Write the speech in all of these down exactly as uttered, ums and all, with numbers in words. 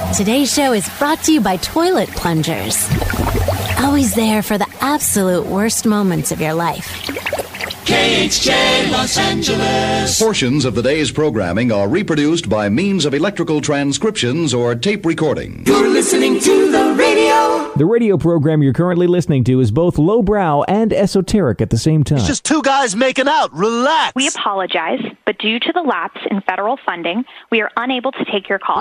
Today's show is brought to you by Toilet Plungers. Always there for the absolute worst moments of your life. K H J Los Angeles. Portions of the day's programming are reproduced by means of electrical transcriptions or tape recording. You're listening to the radio. The radio program you're currently listening to is both lowbrow and esoteric at the same time. It's just two guys making out. Relax. We apologize, but due to the lapse in federal funding, we are unable to take your call.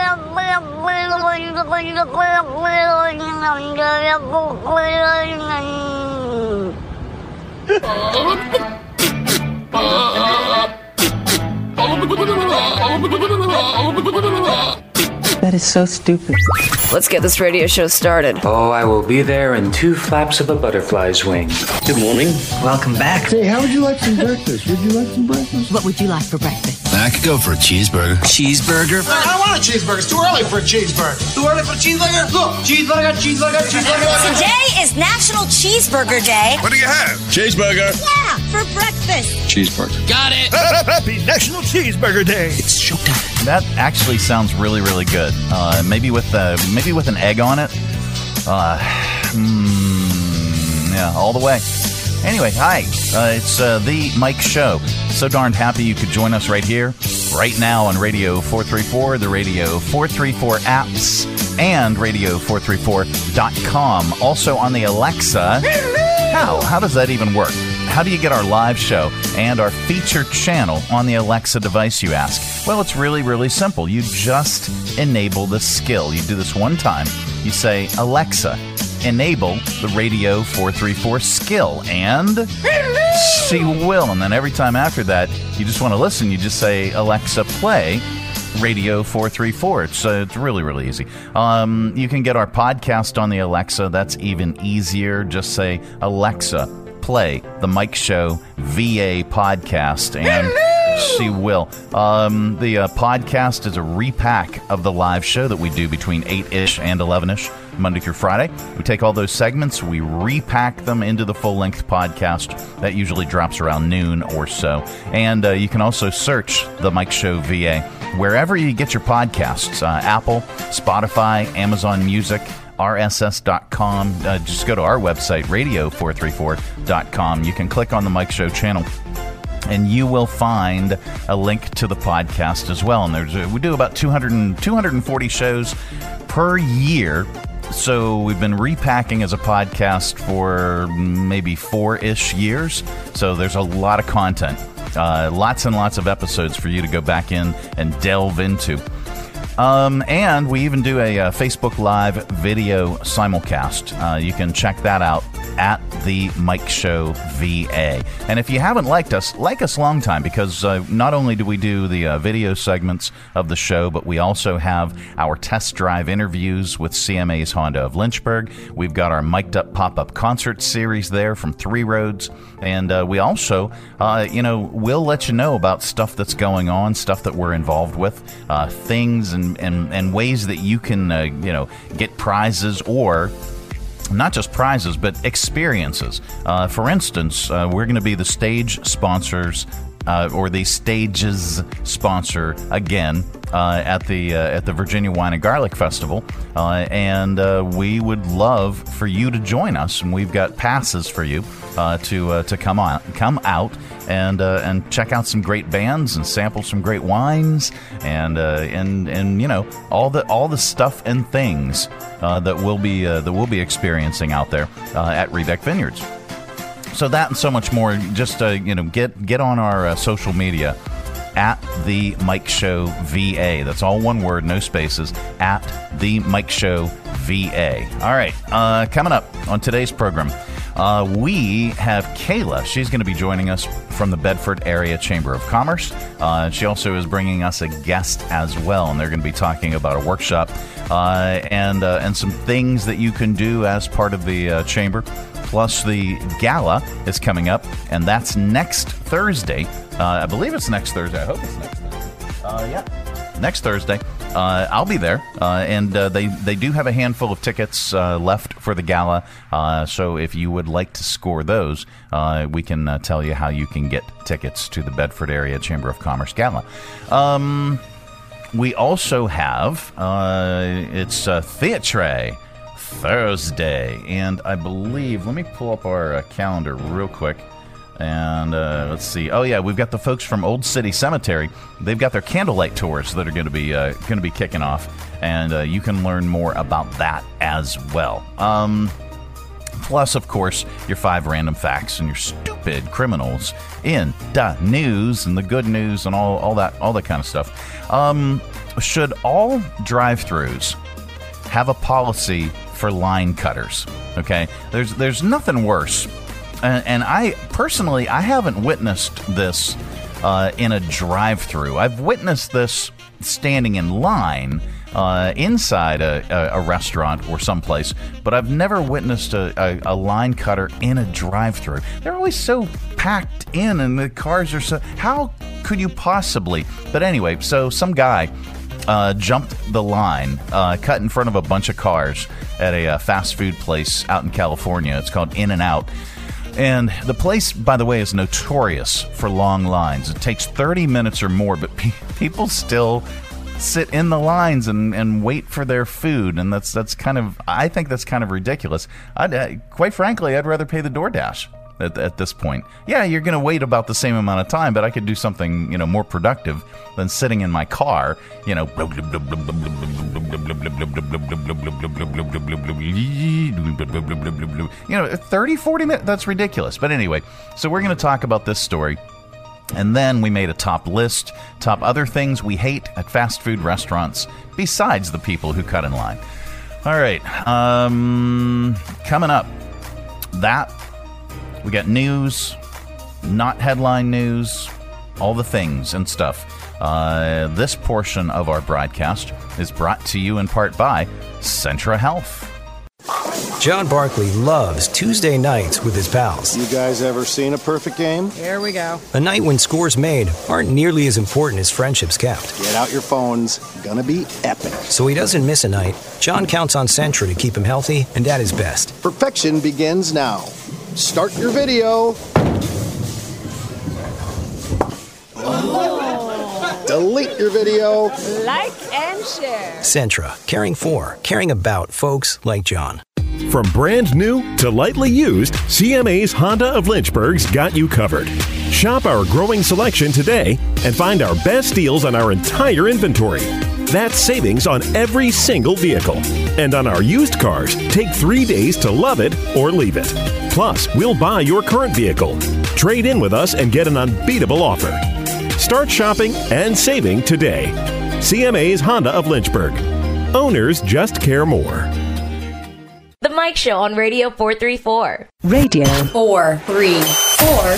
That is so stupid. Let's get this radio show started. Oh, I will be there in two flaps of a butterfly's wing. Good morning. Welcome back. Say, how would you like some breakfast? Would you like some breakfast? What would you like for breakfast? I could go for a cheeseburger. Cheeseburger? I don't want a cheeseburger. It's too early for a cheeseburger. Too early for a cheeseburger? Look, cheeseburger, cheeseburger, cheeseburger. Today is National Cheeseburger Day. What do you have? Cheeseburger. Yeah, for breakfast. Cheeseburger. Got it. Happy National Cheeseburger Day. It's showtime. That actually sounds really, really good. Uh, maybe with uh, maybe with an egg on it. Uh, mm, yeah, all the way. Anyway, hi. Uh, it's uh, The Mike Show. So darned happy you could join us right here, right now on Radio four thirty-four, the Radio four thirty-four apps, and radio four thirty-four dot com. Also on the Alexa. How? How does that even work? How do you get our live show and our featured channel on the Alexa device, you ask? Well, it's really, really simple. You just enable the skill. You do this one time. You say, Alexa, enable the Radio four thirty-four skill, and she will. And then every time after that, you just want to listen, you just say, Alexa, play Radio four thirty-four. It's uh, it's really, really easy. Um, you can get our podcast on the Alexa. That's even easier. Just say, Alexa, play the Mike Show V A podcast, and she will. Um, the uh, podcast is a repack of the live show that we do between eight-ish and eleven-ish, Monday through Friday. We take all those segments, we repack them into the full-length podcast. That usually drops around noon or so. And uh, you can also search the Mike Show V A wherever you get your podcasts. Uh, Apple, Spotify, Amazon Music, R S S dot com. Uh, just go to our website, radio four thirty-four dot com. You can click on the Mike Show channel, and you will find a link to the podcast as well. And there's a, we do about two hundred, two hundred forty shows per year. So we've been repacking as a podcast for maybe four-ish years. So there's a lot of content, uh, lots and lots of episodes for you to go back in and delve into. Um, and we even do a, uh Facebook Live video simulcast. Uh, you can check that out at the Mike Show V A. And if you haven't liked us, like us long time, because uh, not only do we do the uh, video segments of the show, but we also have our test drive interviews with C M A's Honda of Lynchburg. We've got our Mic'd Up Pop-Up Concert series there from Three Roads. And uh, we also, uh, you know, we'll let you know about stuff that's going on, stuff that we're involved with, uh, things and, and, and ways that you can, uh, you know, get prizes, or not just prizes, but experiences. Uh, for instance, uh, we're going to be the stage sponsors, uh, or the stages sponsor again uh, at the uh, at the Virginia Wine and Garlic Festival, uh, and uh, we would love for you to join us. And we've got passes for you uh, to uh, to come on, come out and uh, and check out some great bands and sample some great wines, and uh, and and you know all the all the stuff and things uh, that we'll be uh, that we'll be experiencing out there uh, at Rebec Vineyards. So that and so much more. Just uh, you know, get get on our uh, social media at the Mike Show V A. That's all one word, no spaces. At the Mike Show V A. All right, uh, coming up on today's program, uh, we have Kayla. She's going to be joining us from the Bedford Area Chamber of Commerce. Uh, she also is bringing us a guest as well, and they're going to be talking about a workshop uh, and uh, and some things that you can do as part of the uh, chamber. Plus, the gala is coming up, and that's next Thursday. Uh, I believe it's next Thursday. I hope it's next Thursday. Uh, yeah, next Thursday. Uh, I'll be there, uh, and uh, they, they do have a handful of tickets uh, left for the gala. Uh, so if you would like to score those, uh, we can uh, tell you how you can get tickets to the Bedford Area Chamber of Commerce Gala. Um... we also have, uh, it's uh, Theatre Thursday, and I believe, let me pull up our uh, calendar real quick, and uh, let's see. Oh yeah, we've got the folks from Old City Cemetery. They've got their candlelight tours that are going to be uh, going to be kicking off, and uh, you can learn more about that as well. Um, plus, of course, your five random facts and your stupid criminals in the news and the good news and all all that all that kind of stuff. Um, should all drive-thrus have a policy for line cutters? Okay, there's there's nothing worse, and, and I personally I haven't witnessed this uh, in a drive-thru. I've witnessed this standing in line uh, inside a, a, a restaurant or someplace, but I've never witnessed a, a, a line cutter in a drive-thru. They're always so packed in, and the cars are so. How could you possibly? But anyway, so some guy Uh, jumped the line, uh, cut in front of a bunch of cars at a uh, fast food place out in California. It's called In-N-Out. And the place, by the way, is notorious for long lines. It takes thirty minutes or more, but pe- people still sit in the lines and, and wait for their food. And that's that's kind of, I think that's kind of ridiculous. I'd, uh, quite frankly, I'd rather pay the DoorDash. At, at this point, yeah, you're going to wait about the same amount of time, but I could do something, you know, more productive than sitting in my car, you know, you know, thirty, forty minutes. That's ridiculous. But anyway, so we're going to talk about this story. And then we made a top list, top other things we hate at fast food restaurants, besides the people who cut in line. All right, um, coming up, that. We got news, not headline news, all the things and stuff. Uh, this portion of our broadcast is brought to you in part by Centra Health. John Barkley loves Tuesday nights with his pals. You guys ever seen a perfect game? Here we go. A night when scores made aren't nearly as important as friendships kept. Get out your phones. Gonna be epic. So he doesn't miss a night. John counts on Centra to keep him healthy and at his best. Perfection begins now. Start your video. Oh. Delete your video. Like and share. Centra, caring for, caring about folks like John. From brand new to lightly used, C M A's Honda of Lynchburg's got you covered. Shop our growing selection today and find our best deals on our entire inventory. That's savings on every single vehicle. And on our used cars, take three days to love it or leave it. Plus, we'll buy your current vehicle. Trade in with us and get an unbeatable offer. Start shopping and saving today. C M A's Honda of Lynchburg. Owners just care more. The Mike Show on Radio four thirty-four. Radio four thirty-four.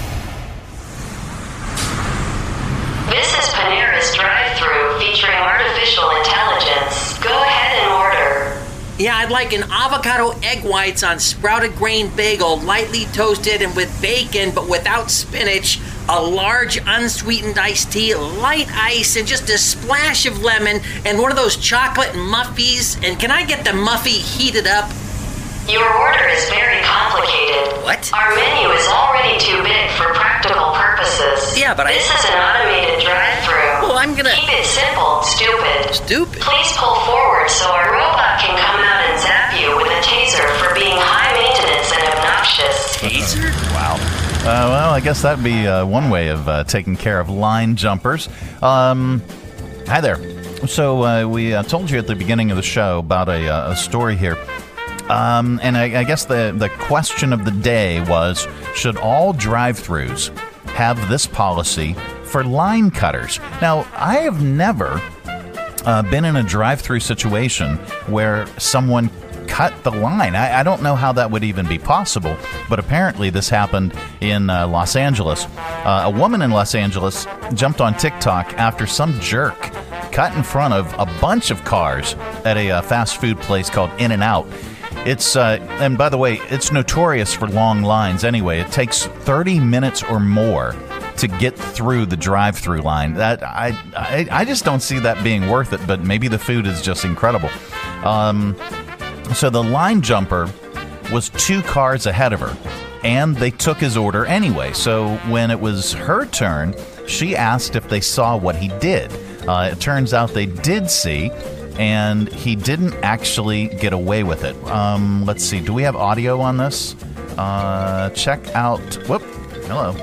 This is Panera's drive-thru featuring artificial intelligence. Go ahead and order. Yeah, I'd like an avocado egg whites on sprouted grain bagel, lightly toasted and with bacon, but without spinach. A large unsweetened iced tea, light ice, and just a splash of lemon, and one of those chocolate muffies. And can I get the muffy heated up? Your order is very complicated. What? Our menu is already too big for practical purposes. Yeah, but I... This is an automated drive-thru. Well, I'm gonna... Keep it simple, stupid. Stupid? Please pull forward so our robot can come out and zap you with a taser for being high maintenance and obnoxious. Taser? Wow. Uh, well, I guess that'd be uh, one way of uh, taking care of line jumpers. Um, hi there. So uh, we uh, told you at the beginning of the show about a, uh, a story here. Um, and I, I guess the, the question of the day was, should all drive-thrus have this policy for line cutters? Now, I have never uh, been in a drive-thru situation where someone cut the line. I, I don't know how that would even be possible, but apparently this happened in uh, Los Angeles. Uh, a woman in Los Angeles jumped on TikTok after some jerk cut in front of a bunch of cars at a uh, fast food place called In-N-Out. It's, uh, and by the way, it's notorious for long lines anyway. It takes thirty minutes or more to get through the drive-through line. That I, I, I just don't see that being worth it, but maybe the food is just incredible. Um, so the line jumper was two cars ahead of her, and they took his order anyway. So when it was her turn, she asked if they saw what he did. Uh, it turns out they did see, and he didn't actually get away with it. Um, let's see. Do we have audio on this? Uh, check out... Whoop. Hello.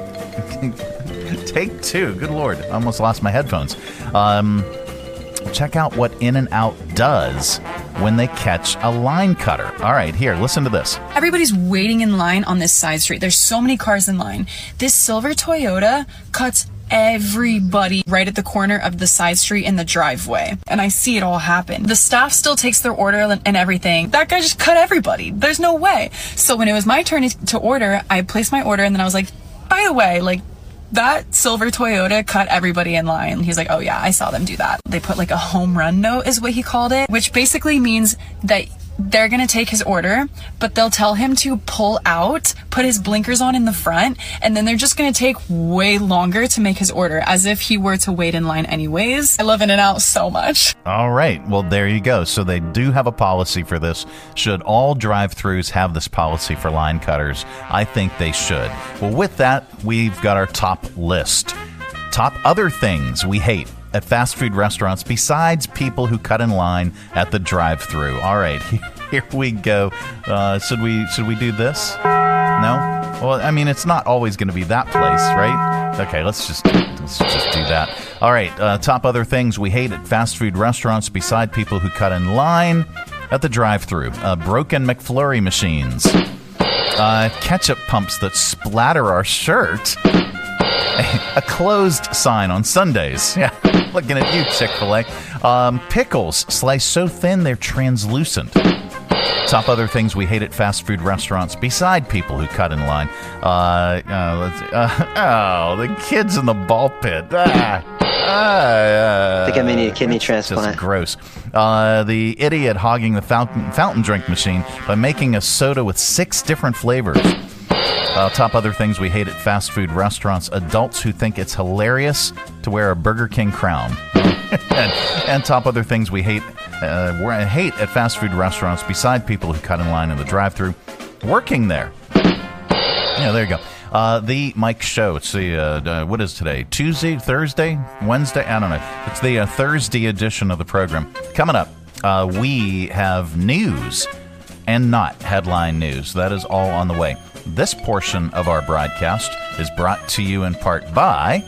Take two. Good Lord. I almost lost my headphones. Um, check out what In-N-Out does when they catch a line cutter. All right, here, listen to this. Everybody's waiting in line on this side street. There's so many cars in line. This silver Toyota cuts everybody right at the corner of the side street in the driveway. And I see it all happen. The staff still takes their order and everything. That guy just cut everybody. There's no way. So when it was my turn to order, I placed my order and then I was like, by the way, like, that silver Toyota cut everybody in line. He's like, oh yeah, I saw them do that. They put like a home run note is what he called it, which basically means that they're going to take his order, but they'll tell him to pull out, put his blinkers on in the front, and then they're just going to take way longer to make his order, as if he were to wait in line anyways. I love In-N-Out so much. All right. Well, there you go. So they do have a policy for this. Should all drive-thrus have this policy for line cutters? I think they should. Well, with that, we've got our top list. Top other things we hate at fast food restaurants besides people who cut in line at the drive-thru. All right, here we go. Uh, should we should we do this? No? Well, I mean, it's not always going to be that place, right? Okay, let's just let's just do that. All right, uh, top other things we hate at fast food restaurants beside people who cut in line at the drive-thru. Uh, broken McFlurry machines. Uh, ketchup pumps that splatter our shirt. A closed sign on Sundays. Yeah, looking at you, Chick-fil-A. Um, pickles sliced so thin they're translucent. Top other things we hate at fast food restaurants beside people who cut in line. Uh, uh, let's, uh, oh, the kids in the ball pit. Ah, ah, I think I may need a kidney transplant. Just gross. Uh, the idiot hogging the fountain, fountain drink machine by making a soda with six different flavors. Uh, top other things we hate at fast food restaurants. Adults who think it's hilarious to wear a Burger King crown. and, and top other things we hate uh, hate at fast food restaurants beside people who cut in line in the drive-thru. Working there. Yeah, there you go. Uh, the Mike Show. It's the, uh, uh, what is today? Tuesday, Thursday, Wednesday? I don't know. It's the uh, Thursday edition of the program. Coming up, uh, we have news and not headline news. That is all on the way. This portion of our broadcast is brought to you in part by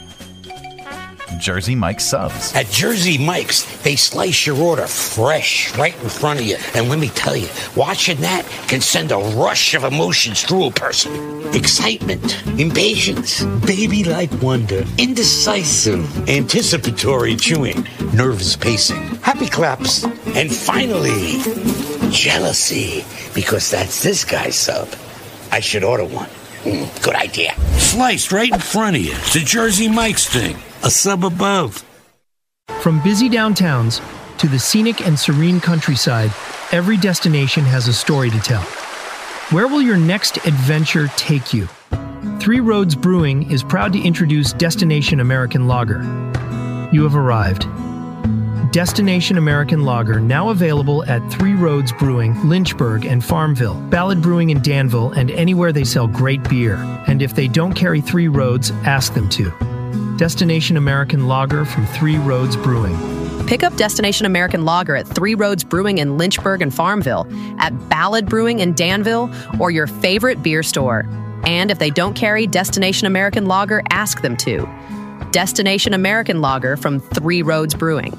Jersey Mike's Subs. At Jersey Mike's, they slice your order fresh right in front of you. And let me tell you, watching that can send a rush of emotions through a person. Excitement, impatience, baby-like wonder, indecisive, anticipatory chewing, nervous pacing, happy claps, and finally, jealousy, because that's this guy's sub. I should order one. Mm, good idea. Sliced right in front of you. It's a Jersey Mike's thing. A sub above. From busy downtowns to the scenic and serene countryside, every destination has a story to tell. Where will your next adventure take you? Three Roads Brewing is proud to introduce Destination American Lager. You have arrived. Destination American Lager, now available at Three Roads Brewing, Lynchburg, and Farmville, Ballad Brewing in Danville, and anywhere they sell great beer. And if they don't carry Three Roads, ask them to. Destination American Lager from Three Roads Brewing. Pick up Destination American Lager at Three Roads Brewing in Lynchburg and Farmville, at Ballad Brewing in Danville, or your favorite beer store. And if they don't carry Destination American Lager, ask them to. Destination American Lager from Three Roads Brewing.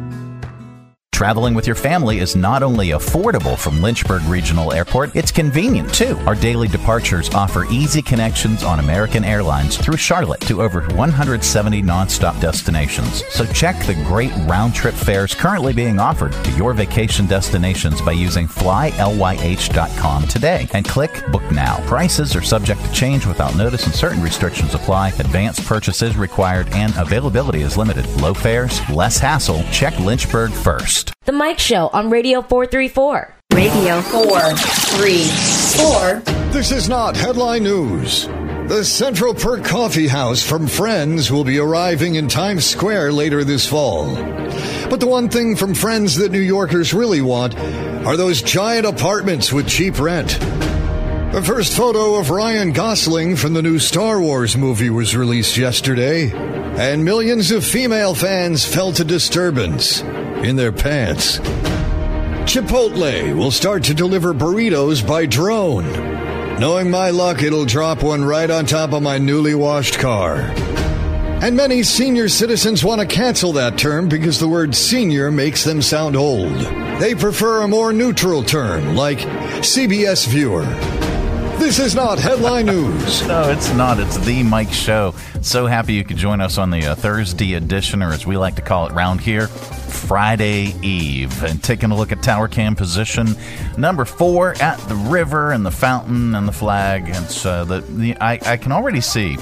Traveling with your family is not only affordable from Lynchburg Regional Airport, it's convenient too. Our daily departures offer easy connections on American Airlines through Charlotte to over one hundred seventy nonstop destinations. So check the great round-trip fares currently being offered to your vacation destinations by using fly L Y H dot com today and click Book Now. Prices are subject to change without notice and certain restrictions apply. Advanced purchase is required and availability is limited. Low fares, less hassle. Check Lynchburg first. The Mike Show on Radio four thirty-four. Radio four thirty-four. This is not headline news. The Central Perk Coffee House from Friends will be arriving in Times Square later this fall. But the one thing from Friends that New Yorkers really want are those giant apartments with cheap rent. The first photo of Ryan Gosling from the new Star Wars movie was released yesterday. and millions of female fans felt a disturbance in their pants. Chipotle will start to deliver burritos by drone. Knowing my luck, it'll drop one right on top of my newly washed car. And many senior citizens want to cancel that term because the word senior makes them sound old. They prefer a more neutral term, like C B S viewer. This is not headline news. No, it's not. It's the Mike Show. So happy you could join us on the uh, Thursday edition, or as we like to call it round here, Friday Eve. And taking a look at Tower Cam position number four at the river and the fountain and the flag. And so the, the I, I can already see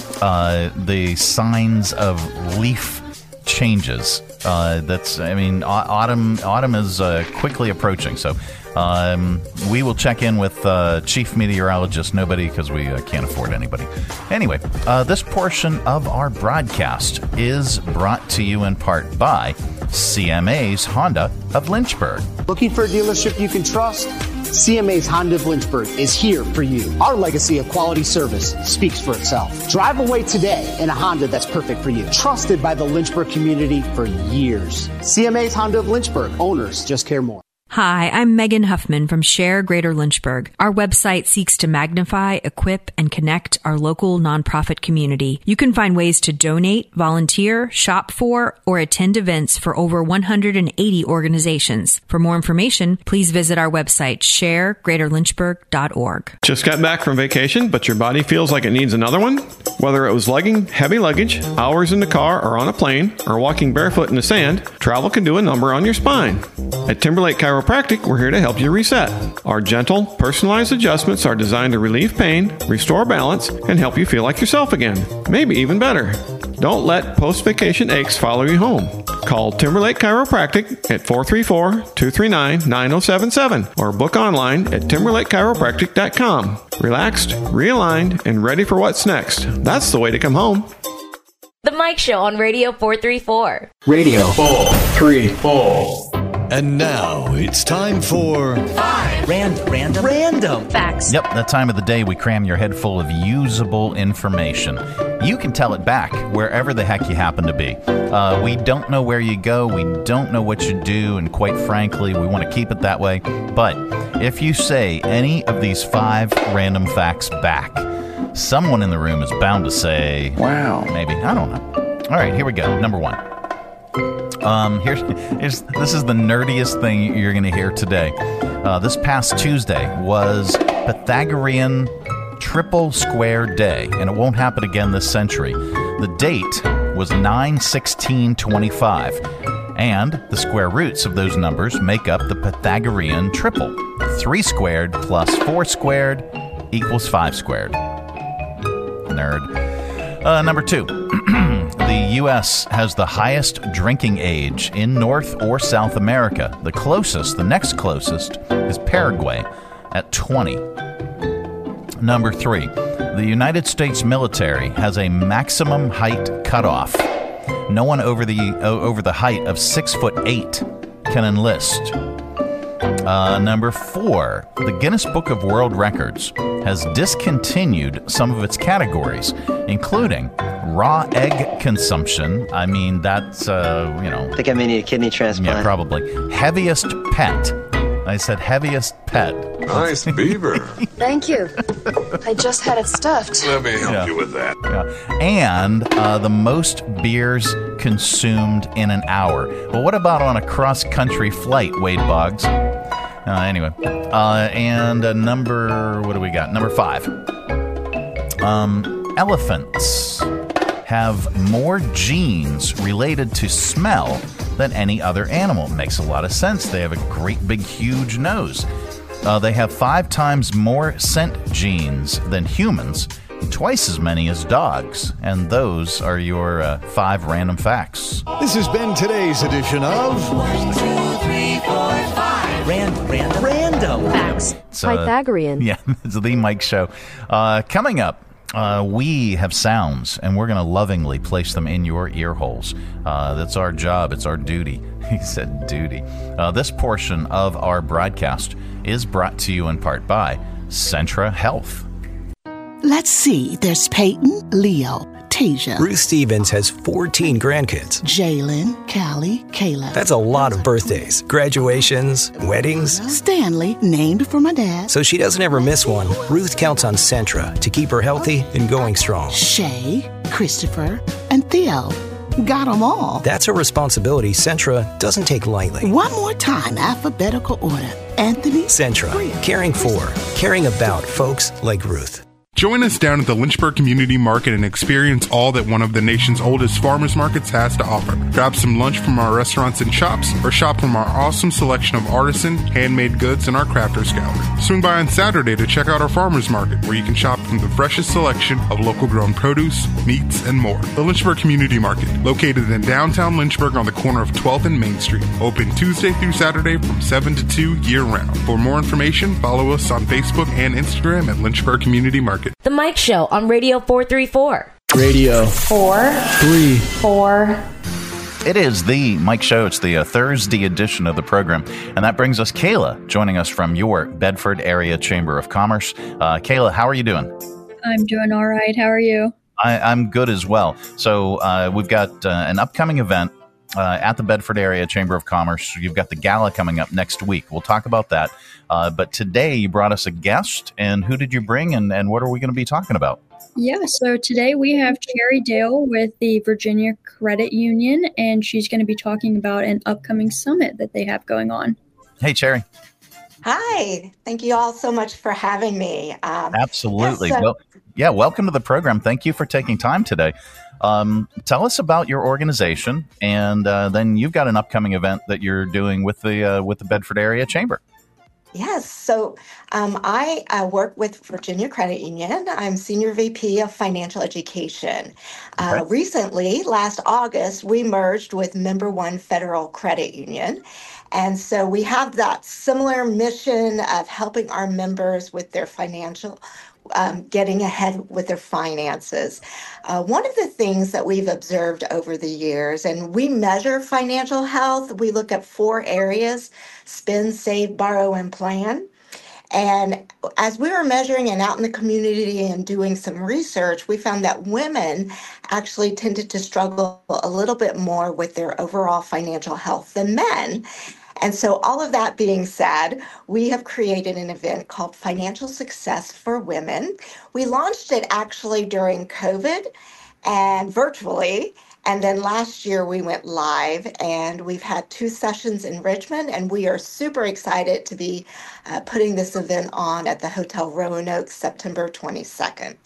uh, the signs of leaf changes. Uh, that's, I mean, autumn autumn is uh, quickly approaching. So um, we will check in with uh, Chief Meteorologist Nobody because we uh, can't afford anybody. Anyway, uh, this portion of our broadcast is brought to you in part by C M A's Honda of Lynchburg. Looking for a dealership you can trust? C M A's Honda of Lynchburg is here for you. Our legacy of quality service speaks for itself. Drive away today in a Honda that's perfect for you. Trusted by the Lynchburg community for years. C M A's Honda of Lynchburg. Owners just care more. Hi, I'm Megan Huffman from Share Greater Lynchburg. Our website seeks to magnify, equip, and connect our local nonprofit community. You can find ways to donate, volunteer, shop for, or attend events for over one hundred eighty organizations. For more information, please visit our website, share greater lynchburg dot org. Just got back from vacation, but your body feels like it needs another one? Whether it was lugging heavy luggage, hours in the car or on a plane, or walking barefoot in the sand, travel can do a number on your spine. At Timberlake Chiropractic, we're here to help you reset. Our gentle, personalized adjustments are designed to relieve pain, restore balance, and help you feel like yourself again. Maybe even better. Don't let post-vacation aches follow you home. Call Timberlake Chiropractic at four three four, two three nine, nine zero seven seven or book online at timberlake chiropractic dot com. Relaxed, realigned, and ready for what's next. That's the way to come home. The Mike Show on Radio four three four. Radio four three four. And now it's time for Five Random Random Random Facts. Yep, that time of the day we cram your head full of usable information. You can tell it back wherever the heck you happen to be. Uh, we don't know where you go, we don't know what you do, and quite frankly, we want to keep it that way. But if you say any of these five random facts back, someone in the room is bound to say, wow, maybe. I don't know. All right, here we go. Number one. Um, here's, here's this is the nerdiest thing you're going to hear today. Uh, this past Tuesday was Pythagorean Triple Square Day, and it won't happen again this century. The date was nine sixteen twenty-five, and the square roots of those numbers make up the Pythagorean triple. Three squared plus four squared equals five squared. Nerd. Uh, number two. The U S has the highest drinking age in North or South America. The closest, the next closest, is Paraguay at twenty. Number three, the United States military has a maximum height cutoff. No one over the over the height of six foot eight can enlist. Uh, number four, the Guinness Book of World Records has discontinued some of its categories, including raw egg consumption. I mean, that's, uh, you know... I think I may need a kidney transplant. Yeah, probably. Heaviest pet. I said heaviest pet. Nice beaver. Thank you. I just had it stuffed. Let me help Yeah. you with that. Yeah. And uh, the most beers consumed in an hour. Well, what about on a cross-country flight, Wade Boggs? Uh, anyway, uh, and uh, number, what do we got? Number five. Um, elephants have more genes related to smell than any other animal. Makes a lot of sense. They have a great big huge nose. Uh, they have five times more scent genes than humans, twice as many as dogs. And those are your uh, five random facts. This has been today's edition of One, two, three, four, five. Random, random, random Facts. So, uh, Pythagorean. Yeah, it's the Mike Show. Uh, coming up, uh, we have sounds, and we're going to lovingly place them in your ear holes. Uh, that's our job. It's our duty. He said duty. Uh, this portion of our broadcast is brought to you in part by Centra Health. Let's see. There's Peyton, Leo, Tasia. Ruth Stevens has fourteen grandkids. Jalen, Callie, Kayla. That's a lot of birthdays, graduations, weddings. Stanley, named for my dad. So she doesn't ever miss one. Ruth counts on Centra to keep her healthy and going strong. Shay, Christopher, and Theo. Got them all. That's a responsibility Centra doesn't take lightly. One more time, alphabetical order. Anthony. Centra, caring for, caring about folks like Ruth. Join us down at the Lynchburg Community Market and experience all that one of the nation's oldest farmers markets has to offer. Grab some lunch from our restaurants and shops, or shop from our awesome selection of artisan, handmade goods and our crafters gallery. Swing by on Saturday to check out our farmers market, where you can shop from the freshest selection of local grown produce, meats, and more. The Lynchburg Community Market, located in downtown Lynchburg on the corner of twelfth and Main Street. Open Tuesday through Saturday from seven to two year round. For more information, follow us on Facebook and Instagram at Lynchburg Community Market. The Mike Show on Radio four thirty-four. Radio four three four. It is the Mike Show. It's the uh, Thursday edition of the program. And that brings us Kayla, joining us from your Bedford Area Chamber of Commerce. Uh, Kayla, how are you doing? I'm doing all right. How are you? I, I'm good as well. So uh, we've got uh, an upcoming event uh, at the Bedford Area Chamber of Commerce. You've got the gala coming up next week. We'll talk about that. Uh, but today you brought us a guest, and who did you bring, and, and what are we going to be talking about? Yeah, so today we have Cherry Dale with the Virginia Credit Union, and she's going to be talking about an upcoming summit that they have going on. Hey, Cherry. Hi. Thank you all so much for having me. Um, Absolutely. Yeah, so- well, yeah, welcome to the program. Thank you for taking time today. Um, tell us about your organization, and uh, then you've got an upcoming event that you're doing with the uh, with the Bedford Area Chamber. Yes. So um, I uh, work with Virginia Credit Union. I'm Senior V P of Financial Education. Uh, okay. Recently, last August, we merged with Member One Federal Credit Union. And so we have that similar mission of helping our members with their financial Um, getting ahead with their finances. Uh, one of the things that we've observed over the years, and we measure financial health, we look at four areas: spend, save, borrow, and plan. And as we were measuring and out in the community and doing some research, we found that women actually tended to struggle a little bit more with their overall financial health than men. And so all of that being said, we have created an event called Financial Success for Women. We launched it actually during COVID and virtually. And then last year we went live, and we've had two sessions in Richmond, and we are super excited to be uh, putting this event on at the Hotel Roanoke September twenty-second.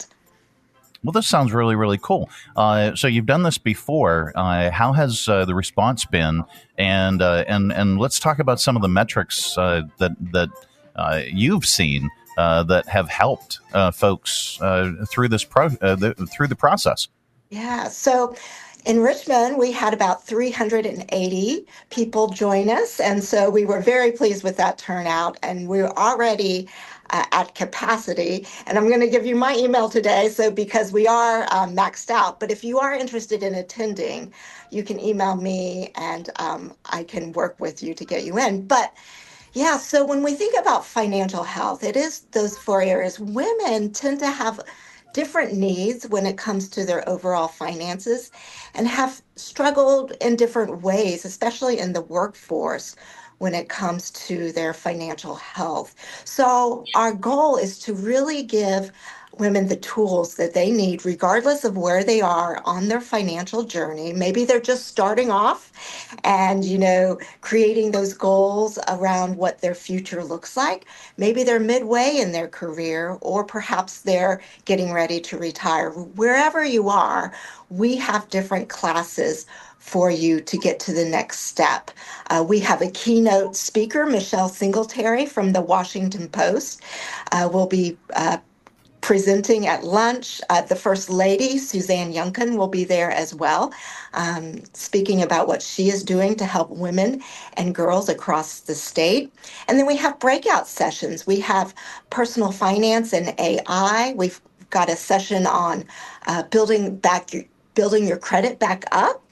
Well, this sounds really, really cool. Uh, so you've done this before. Uh, how has uh, the response been? And uh, and and let's talk about some of the metrics uh, that that uh, you've seen uh, that have helped uh, folks uh, through this pro uh, the, through the process. Yeah. So in Richmond, we had about three hundred eighty people join us, and so we were very pleased with that turnout. And we're already Uh, at capacity. And I'm going to give you my email today, so because we are um, maxed out. But if you are interested in attending, you can email me, and um, I can work with you to get you in. But yeah, so when we think about financial health, it is those four areas. Women tend to have different needs when it comes to their overall finances and have struggled in different ways, especially in the workforce, when it comes to their financial health. So our goal is to really give women the tools that they need, regardless of where they are on their financial journey. Maybe they're just starting off and, you know, creating those goals around what their future looks like. Maybe they're midway in their career, or perhaps they're getting ready to retire. Wherever you are, we have different classes for you to get to the next step. Uh, we have a keynote speaker, Michelle Singletary from the Washington Post, uh, will be uh, presenting at lunch. Uh, the First Lady, Suzanne Yunkin, will be there as well, um, speaking about what she is doing to help women and girls across the state. And then we have breakout sessions. We have personal finance and A I. We've got a session on uh, building back your, building your credit back up.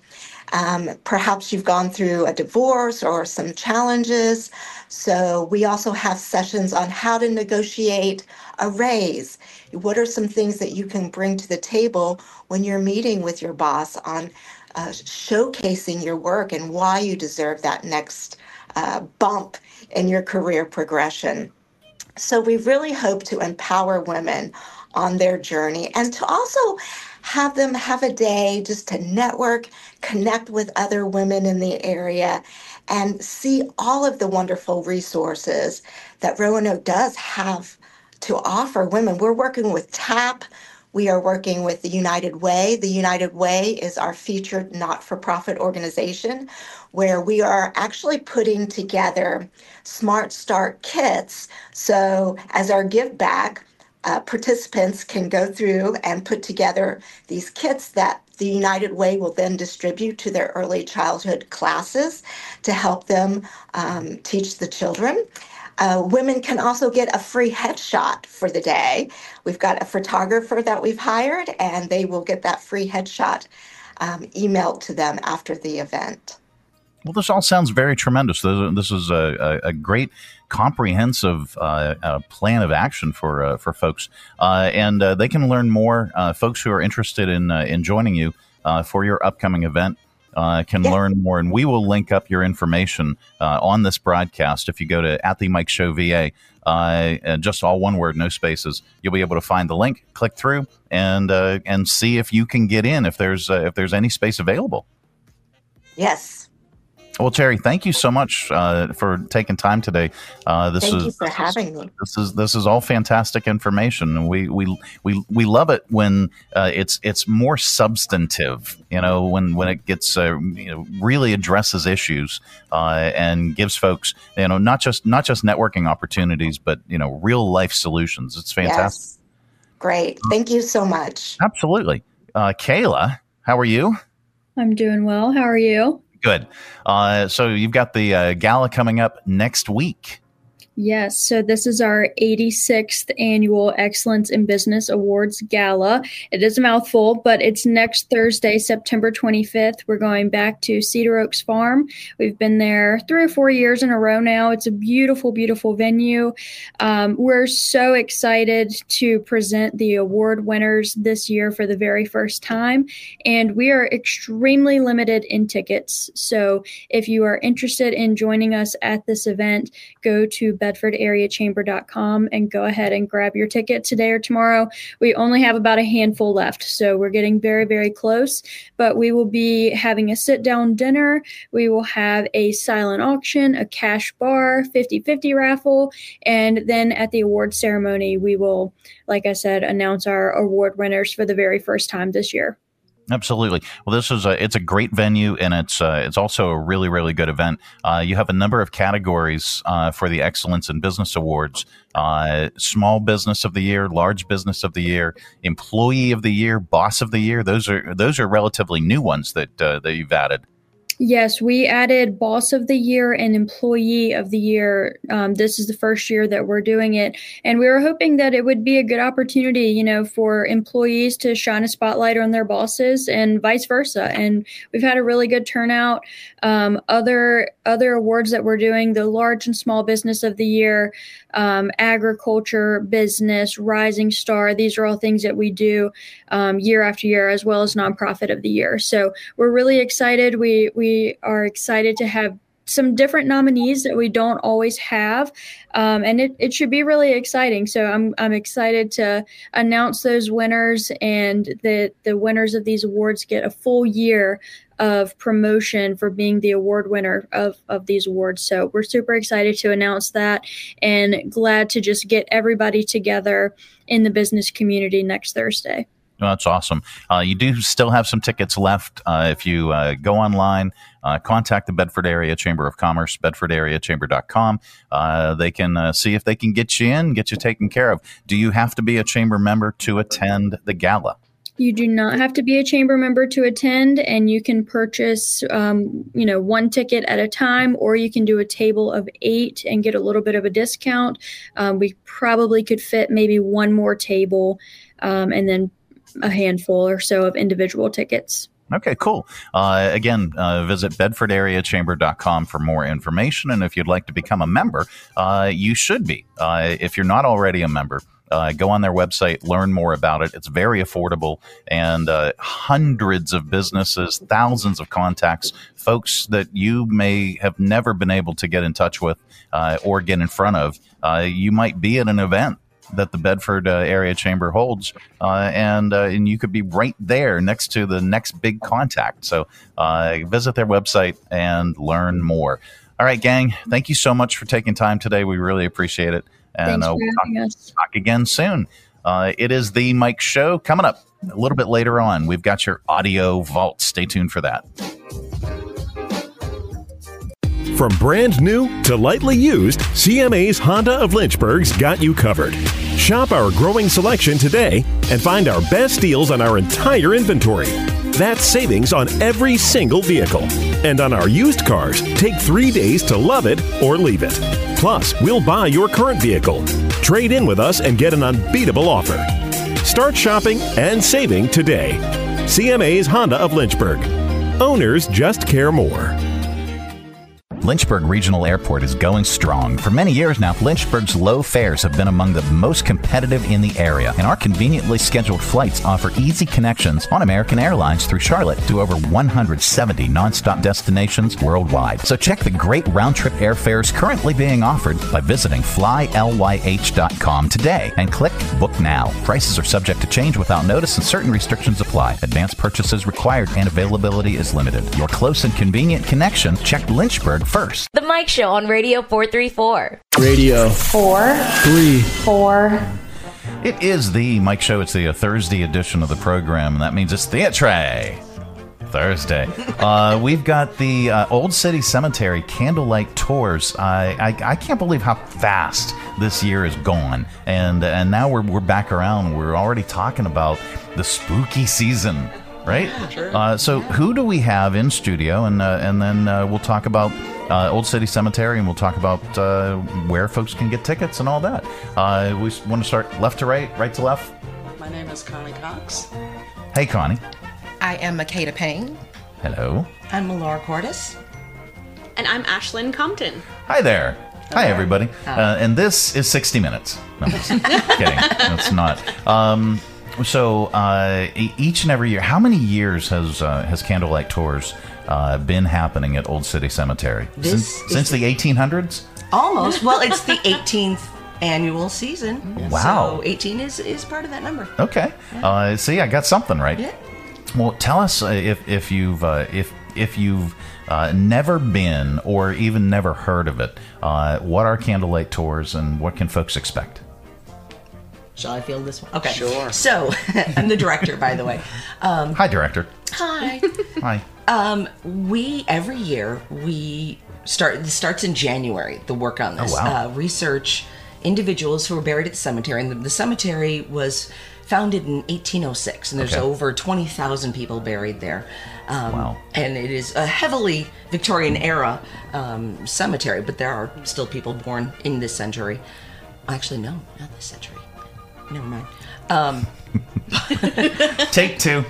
Um, perhaps you've gone through a divorce or some challenges. So we also have sessions on how to negotiate a raise. What are some things that you can bring to the table when you're meeting with your boss on uh, showcasing your work and why you deserve that next uh, bump in your career progression? So we really hope to empower women on their journey and to also have them have a day just to network, connect with other women in the area, and see all of the wonderful resources that Roanoke does have to offer women. We're working with TAP. We are working with the United Way. The United Way is our featured not-for-profit organization where we are actually putting together Smart Start kits. So as our give back, uh, participants can go through and put together these kits that the United Way will then distribute to their early childhood classes to help them um, teach the children. Uh, women can also get a free headshot for the day. We've got a photographer that we've hired, and they will get that free headshot um, emailed to them after the event. Well, this all sounds very tremendous. This is a, a great comprehensive uh, uh, plan of action for uh, for folks, uh, and uh, they can learn more. Uh, folks who are interested in uh, in joining you uh, for your upcoming event uh, can yeah. learn more, and we will link up your information uh, on this broadcast. If you go to at the Mike Show V A, uh, and just all one word, no spaces, you'll be able to find the link, click through, and uh, and see if you can get in if there's uh, if there's any space available. Yes. Well, Terry, thank you so much uh, for taking time today. Uh, this thank is, you for having me. This is this is all fantastic information, and we we we, we love it when uh, it's it's more substantive. You know, when when it gets uh, you know, really addresses issues uh, and gives folks you know not just not just networking opportunities, but you know real life solutions. It's fantastic. Yes. Great. Thank you so much. Absolutely, uh, Kayla. How are you? I'm doing well. How are you? Good. Uh, so you've got the uh, gala coming up next week. Yes, so this is our eighty-sixth annual Excellence in Business Awards Gala. It is a mouthful, but it's next Thursday, September twenty-fifth. We're going back to Cedar Oaks Farm. We've been there three or four years in a row now. It's a beautiful, beautiful venue. Um, we're so excited to present the award winners this year for the very first time, and we are extremely limited in tickets. So if you are interested in joining us at this event, go to bedford area chamber dot com and go ahead and grab your ticket today or tomorrow. We only have about a handful left, so we're getting very, very close, but we will be having a sit-down dinner. We will have a silent auction, a cash bar, fifty-fifty raffle, and then at the award ceremony, we will, like I said, announce our award winners for the very first time this year. Absolutely. Well, this is a, it's a great venue, and it's uh, it's also a really, really good event. Uh, you have a number of categories uh, for the Excellence in Business Awards. Uh, small Business of the Year, Large Business of the Year, Employee of the Year, Boss of the Year. Those are those are relatively new ones that uh, that you've added. Yes, we added Boss of the Year and Employee of the Year. Um, this is the first year that we're doing it. And we were hoping that it would be a good opportunity, you know, for employees to shine a spotlight on their bosses and vice versa. And we've had a really good turnout. Um, other other awards that we're doing, the Large and Small Business of the Year, um, Agriculture, Business, Rising Star. These are all things that we do um, year after year, as well as Nonprofit of the Year. So we're really excited. We, we We are excited to have some different nominees that we don't always have, um, and it, it should be really exciting. So I'm I'm excited to announce those winners, and the the winners of these awards get a full year of promotion for being the award winner of, of these awards. So we're super excited to announce that, and glad to just get everybody together in the business community next Thursday. Well, that's awesome. Uh, you do still have some tickets left. Uh, if you uh, go online, uh, contact the Bedford Area Chamber of Commerce, bedford area chamber dot com. Uh, they can uh, see if they can get you in, get you taken care of. Do you have to be a chamber member to attend the gala? You do not have to be a chamber member to attend, and you can purchase, um, you know, one ticket at a time, or you can do a table of eight and get a little bit of a discount. Um, we probably could fit maybe one more table, um, and then a handful or so of individual tickets. Okay, cool. Uh, again, uh, visit bedford area chamber dot com for more information. And if you'd like to become a member, uh, you should be. Uh, if you're not already a member, uh, go on their website, learn more about it. It's very affordable, and uh, hundreds of businesses, thousands of contacts, folks that you may have never been able to get in touch with uh, or get in front of. Uh, you might be at an event that the Bedford uh, Area Chamber holds, uh, and uh, and you could be right there next to the next big contact. So uh, visit their website and learn more. All right, gang, thank you so much for taking time today. We really appreciate it. And Thanks uh, for we'll having talk, us. talk again soon. Uh, it is the Mike Show. Coming up a little bit later on, we've got your audio vault. Stay tuned for that. From brand new to lightly used, C M A's Honda of Lynchburg's got you covered. Shop our growing selection today and find our best deals on our entire inventory. That's savings on every single vehicle. And on our used cars, take three days to love it or leave it. Plus, we'll buy your current vehicle. Trade in with us and get an unbeatable offer. Start shopping and saving today. C M A's Honda of Lynchburg. Owners just care more. Lynchburg Regional Airport is going strong. For many years now, Lynchburg's low fares have been among the most competitive in the area, and our conveniently scheduled flights offer easy connections on American Airlines through Charlotte to over one hundred seventy nonstop destinations worldwide. So check the great round-trip airfares currently being offered by visiting fly ly h dot com today and click Book Now. Prices are subject to change without notice and certain restrictions apply. Advanced purchases required and availability is limited. Your close and convenient connection, check Lynchburg first. The Mike Show on Radio four thirty-four. Radio four three four. It is the Mike Show. It's the uh, Thursday edition of the program, and that means it's Theatre Thursday. Uh, we've got the uh, Old City Cemetery candlelight tours. I, I I can't believe how fast this year is gone, and and now we're we're back around. We're already talking about the spooky season. Right? Sure. Uh, so who do we have in studio? And uh, and then uh, we'll talk about uh, Old City Cemetery, and we'll talk about uh, where folks can get tickets and all that. Uh, we want to start left to right, right to left. My name is Connie Cox. Hey, Connie. I am Makeda Payne. Hello. I'm Laura Cordes. And I'm Ashlyn Compton. Hi there. Hi, Hi. everybody. Hi. Uh, and this is sixty minutes. No, I'm just kidding. That's not. Um, So uh, e- each and every year, how many years has uh, has Candlelight Tours uh, been happening at Old City Cemetery? This since, since the eighteen hundreds? Almost. Well, it's the eighteenth annual season. Wow. So eighteen is, is part of that number. Okay. Uh, see, I got something right. Yeah. Well, tell us uh, if if you've uh, if if you've uh, never been or even never heard of it. Uh, what are Candlelight Tours, and what can folks expect? Shall I field this one? Okay. Sure. So, I'm the director, by the way. Um, Hi, director. hi. Hi. Um, we, every year, we start, this starts in January, the work on this. Oh, wow. Uh, research individuals who were buried at the cemetery. And the, the cemetery was founded in eighteen oh six, and there's Okay. over twenty thousand people buried there. Um, Wow. And it is a heavily Victorian era um, cemetery, but there are still people born in this century. Actually, no, not this century. Never mind. Um, Take two.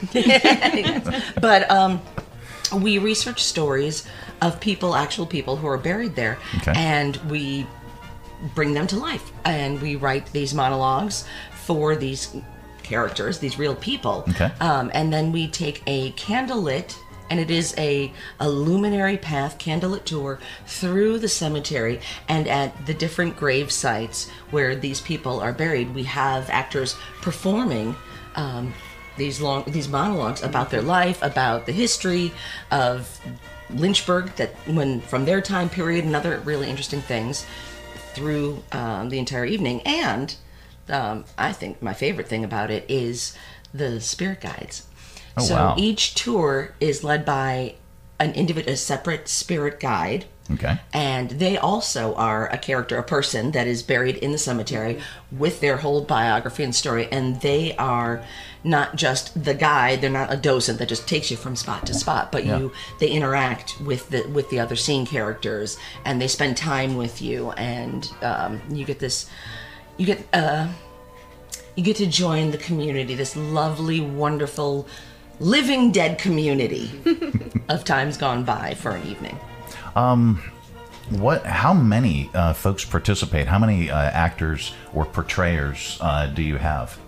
but um, we research stories of people, actual people who are buried there, Okay. and we bring them to life. And we write these monologues for these characters, these real people. Okay. Um, and then we take a candlelit, and it is a, a luminary path candlelit tour through the cemetery, and at the different grave sites where these people are buried, we have actors performing um, these long these monologues about their life, about the history of Lynchburg, that when from their time period, and other really interesting things through um, the entire evening. And um, I think my favorite thing about it is the spirit guides. Oh, so wow. each tour is led by an individual, a separate spirit guide, Okay. and they also are a character, a person that is buried in the cemetery with their whole biography and story. And they are not just the guide; they're not a docent that just takes you from spot to spot, but Yeah. you they interact with the with the other scene characters, and they spend time with you, and um, you get this, you get uh, you get to join the community, this lovely, wonderful living dead community of times gone by for an evening. Um, what? How many uh, folks participate? How many uh, actors or portrayers uh, do you have?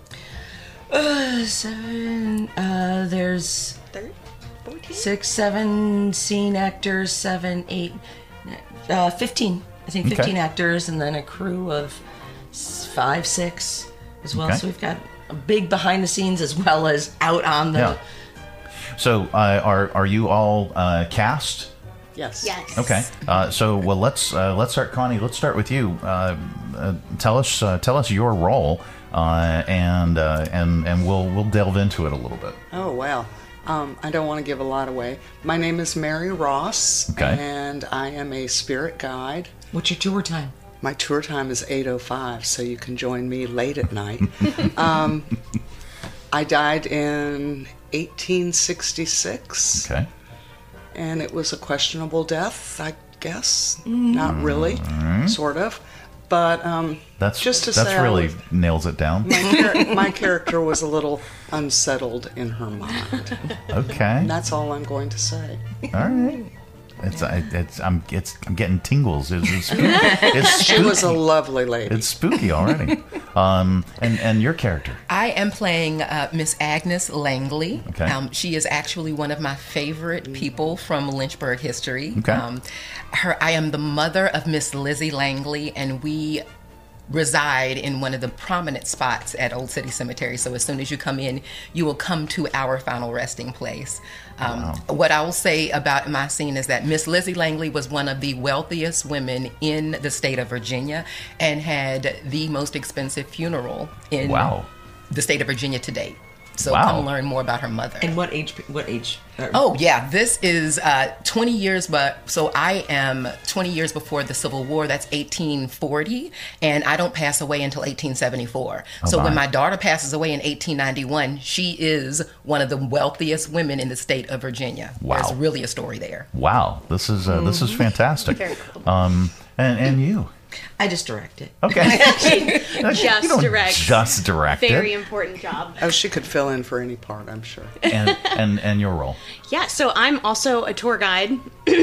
Uh, seven. Uh, there's six, seven scene actors, seven, eight, uh, fifteen. I think fifteen okay. actors, and then a crew of five, six as well. Okay. So we've got a big behind the scenes as well as out on the. Yeah. So uh, are are you all uh, cast? Yes. Yes. Okay. Uh, so well, let's uh, let's start, Connie. Let's start with you. Uh, uh, tell us uh, tell us your role, uh, and uh, and and we'll we'll delve into it a little bit. Oh well. Um, I don't want to give a lot away. My name is Mary Ross, okay. and I am a spirit guide. What's your tour time? My tour time is eight oh five, so you can join me late at night. um, I died in eighteen sixty-six. Okay. And it was a questionable death, I guess. Mm. Not really, mm. sort of. But um, that's just to that's say really was, nails it down. My, char- my character was a little unsettled in her mind. Okay. And that's all I'm going to say. All right. It's, it's, I'm, it's, I'm getting tingles. It's, it's, spooky. It's spooky. She was a lovely lady. It's spooky already. Um, and, and your character? I am playing uh, Miss Agnes Langley. Okay. Um, she is actually one of my favorite people from Lynchburg history. Okay. Um, her, I am the mother of Miss Lizzie Langley, and we reside in one of the prominent spots at Old City Cemetery. So as soon as you come in, you will come to our final resting place. Um, wow. What I will say about my scene is that Miss Lizzie Langley was one of the wealthiest women in the state of Virginia and had the most expensive funeral in wow. the state of Virginia to date. So wow. come learn more about her mother. And what age? What age? Oh yeah, this is uh, twenty years, but so I am twenty years before the Civil War. That's eighteen forty, and I don't pass away until eighteen seventy-four. Oh, so my. when my daughter passes away in eighteen ninety-one, she is one of the wealthiest women in the state of Virginia. Wow, there's really a story there. Wow, this is uh, mm-hmm. this is fantastic. Very cool. Um, and and you. I just direct it. Okay. just you don't direct. Just direct Very it. important job. Oh, she could fill in for any part, I'm sure. And and, and your role? Yeah, so I'm also a tour guide.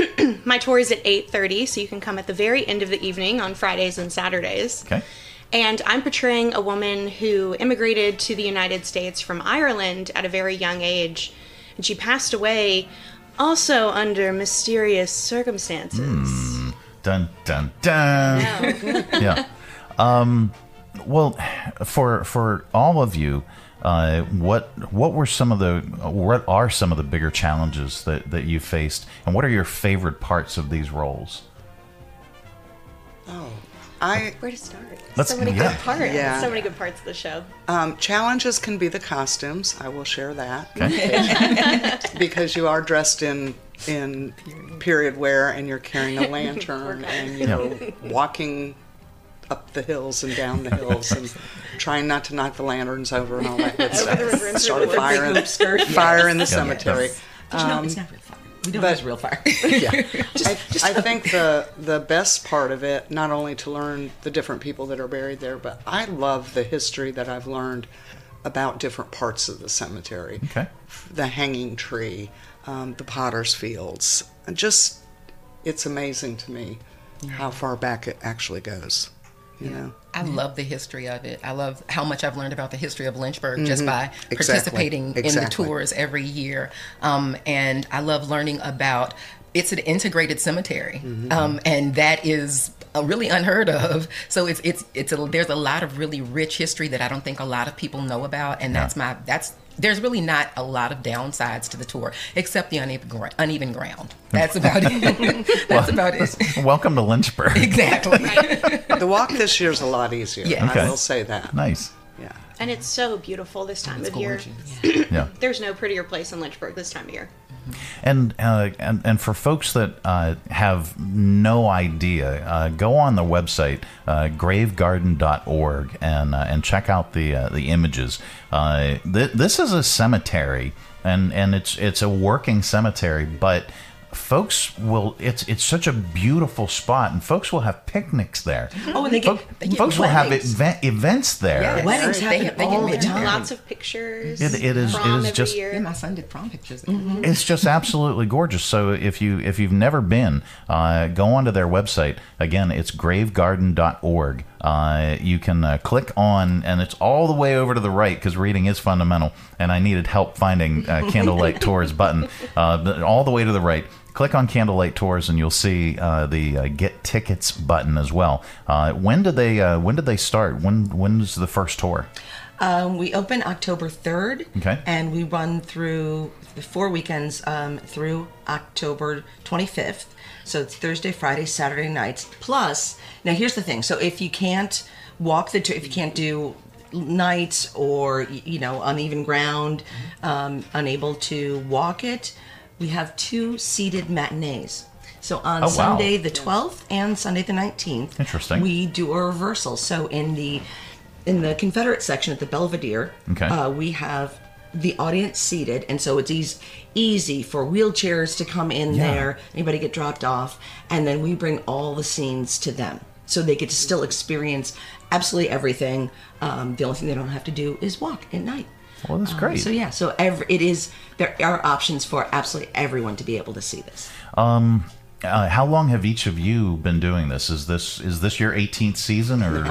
My tour is at eight thirty, so you can come at the very end of the evening on Fridays and Saturdays. Okay. And I'm portraying a woman who immigrated to the United States from Ireland at a very young age. And she passed away also under mysterious circumstances. Mm. Dun dun dun. Yeah. Um, well, for for all of you, uh, what what were some of the what are some of the bigger challenges that, that you faced, and what are your favorite parts of these roles? Oh, I where to start? Let's, so many yeah. good parts. Yeah. So many good parts of the show. Um, challenges can be the costumes. I will share that okay. Because you are dressed in. in period wear, and you're carrying a lantern and you're yeah. walking up the hills and down the hills and trying not to knock the lanterns over and all that good stuff. Start a fire in, fire in the yes. cemetery. Yes. But you know, it's not real fire. We don't but, use real fire. Yeah. just, I, just I think the, the best part of it, not only to learn the different people that are buried there, but I love the history that I've learned about different parts of the cemetery. Okay. The hanging tree, um, the potter's fields. And just, it's amazing to me yeah. how far back it actually goes. You know, I love the history of it. I love how much I've learned about the history of Lynchburg mm-hmm. just by exactly. participating exactly. in the tours every year. Um, and I love learning about, it's an integrated cemetery. Mm-hmm. Um, and that is uh, really unheard of. So it's, it's, it's a, there's a lot of really rich history that I don't think a lot of people know about. And that's yeah. my, that's, there's really not a lot of downsides to the tour, except the uneven, gra- uneven ground. That's about it. That's well, about it. Welcome to Lynchburg. Exactly. The walk this year is a lot easier. Yeah. Okay. I will say that. Nice. Yeah. And it's so beautiful this time it's of gorgeous. year. Yeah. There's no prettier place in Lynchburg this time of year. And, uh, and and for folks that uh, have no idea, uh, go on the website uh, grave garden dot org and uh, and check out the uh, the images. Uh, th- this is a cemetery, and, and it's it's a working cemetery, but folks will. It's it's such a beautiful spot, and folks will have picnics there. Oh, and they get, Folk, they get folks will have weddings. event, events there. Yes. Weddings They- happen they get all the married. time. Lots of pictures. It- it is- it Prom is every just- year. Yeah, my son did prom pictures. Mm-hmm. It's just absolutely gorgeous. So if you if you've never been, uh, go onto their website. Again, it's grave garden dot org. Uh, you can uh, click on, and it's all the way over to the right because reading is fundamental. And I needed help finding uh, Candlelight Tours button. Uh, but all the way to the right. Click on Candlelight Tours, and you'll see uh, the uh, Get Tickets button as well. Uh, when did they uh, When did they start? When When is the first tour? Um, we open October third, Okay. and we run through the four weekends um, through October twenty-fifth. So it's Thursday, Friday, Saturday nights. Plus, now here's the thing. So if you can't walk the, if you can't do nights or, you know, uneven ground, um, unable to walk it, we have two seated matinees. So on Oh, wow. Sunday the twelfth and Sunday the nineteenth, Interesting. we do a reversal. So in the in the Confederate section at the Belvedere, Okay. uh, we have the audience seated, and so it's easy, easy for wheelchairs to come in Yeah. there, anybody get dropped off, and then we bring all the scenes to them. So they get to still experience absolutely everything. Um, the only thing they don't have to do is walk at night. Well, that's Um, great. so yeah, so every, it is, there are options for absolutely everyone to be able to see this. Um, uh, how long have each of you been doing this? Is this is this your eighteenth season, or?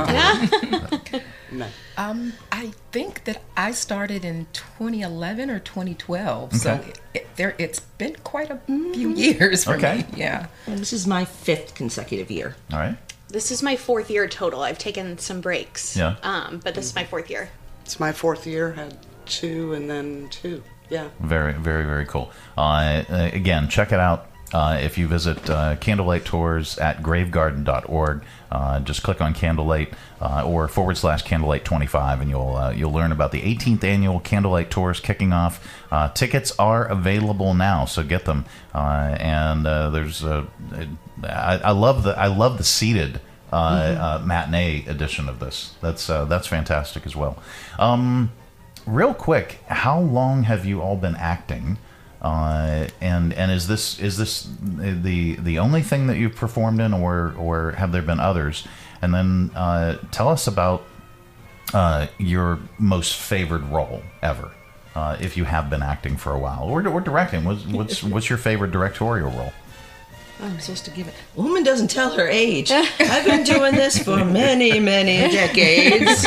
No. Um, I think that I started in twenty eleven or twenty twelve, so Okay. it, it, there it's been quite a few years for Okay. me. Yeah. And this is my fifth consecutive year. All right. This is my fourth year total. I've taken some breaks. Yeah. Um, but this is my fourth year. It's my fourth year. Had two and then two. Yeah. Very, very, very cool. Uh, uh, again, check it out. Uh, if you visit uh, Candlelight Tours at grave garden dot org, uh, just click on Candlelight uh, or forward slash Candlelight twenty-five, and you'll uh, you'll learn about the eighteenth annual Candlelight Tours kicking off. Uh, tickets are available now, so get them. Uh, and uh, there's uh, I, I love the I love the seated uh, Mm-hmm. uh, matinee edition of this. That's uh, that's fantastic as well. Um, real quick, how long have you all been acting? Uh, and and is this is this the the only thing that you've performed in, or or have there been others? And then uh, tell us about uh, your most favored role ever, uh, if you have been acting for a while, or, or directing. What's what's what's your favorite directorial role? I'm supposed to give it. A woman doesn't tell her age. I've been doing this for many, many decades.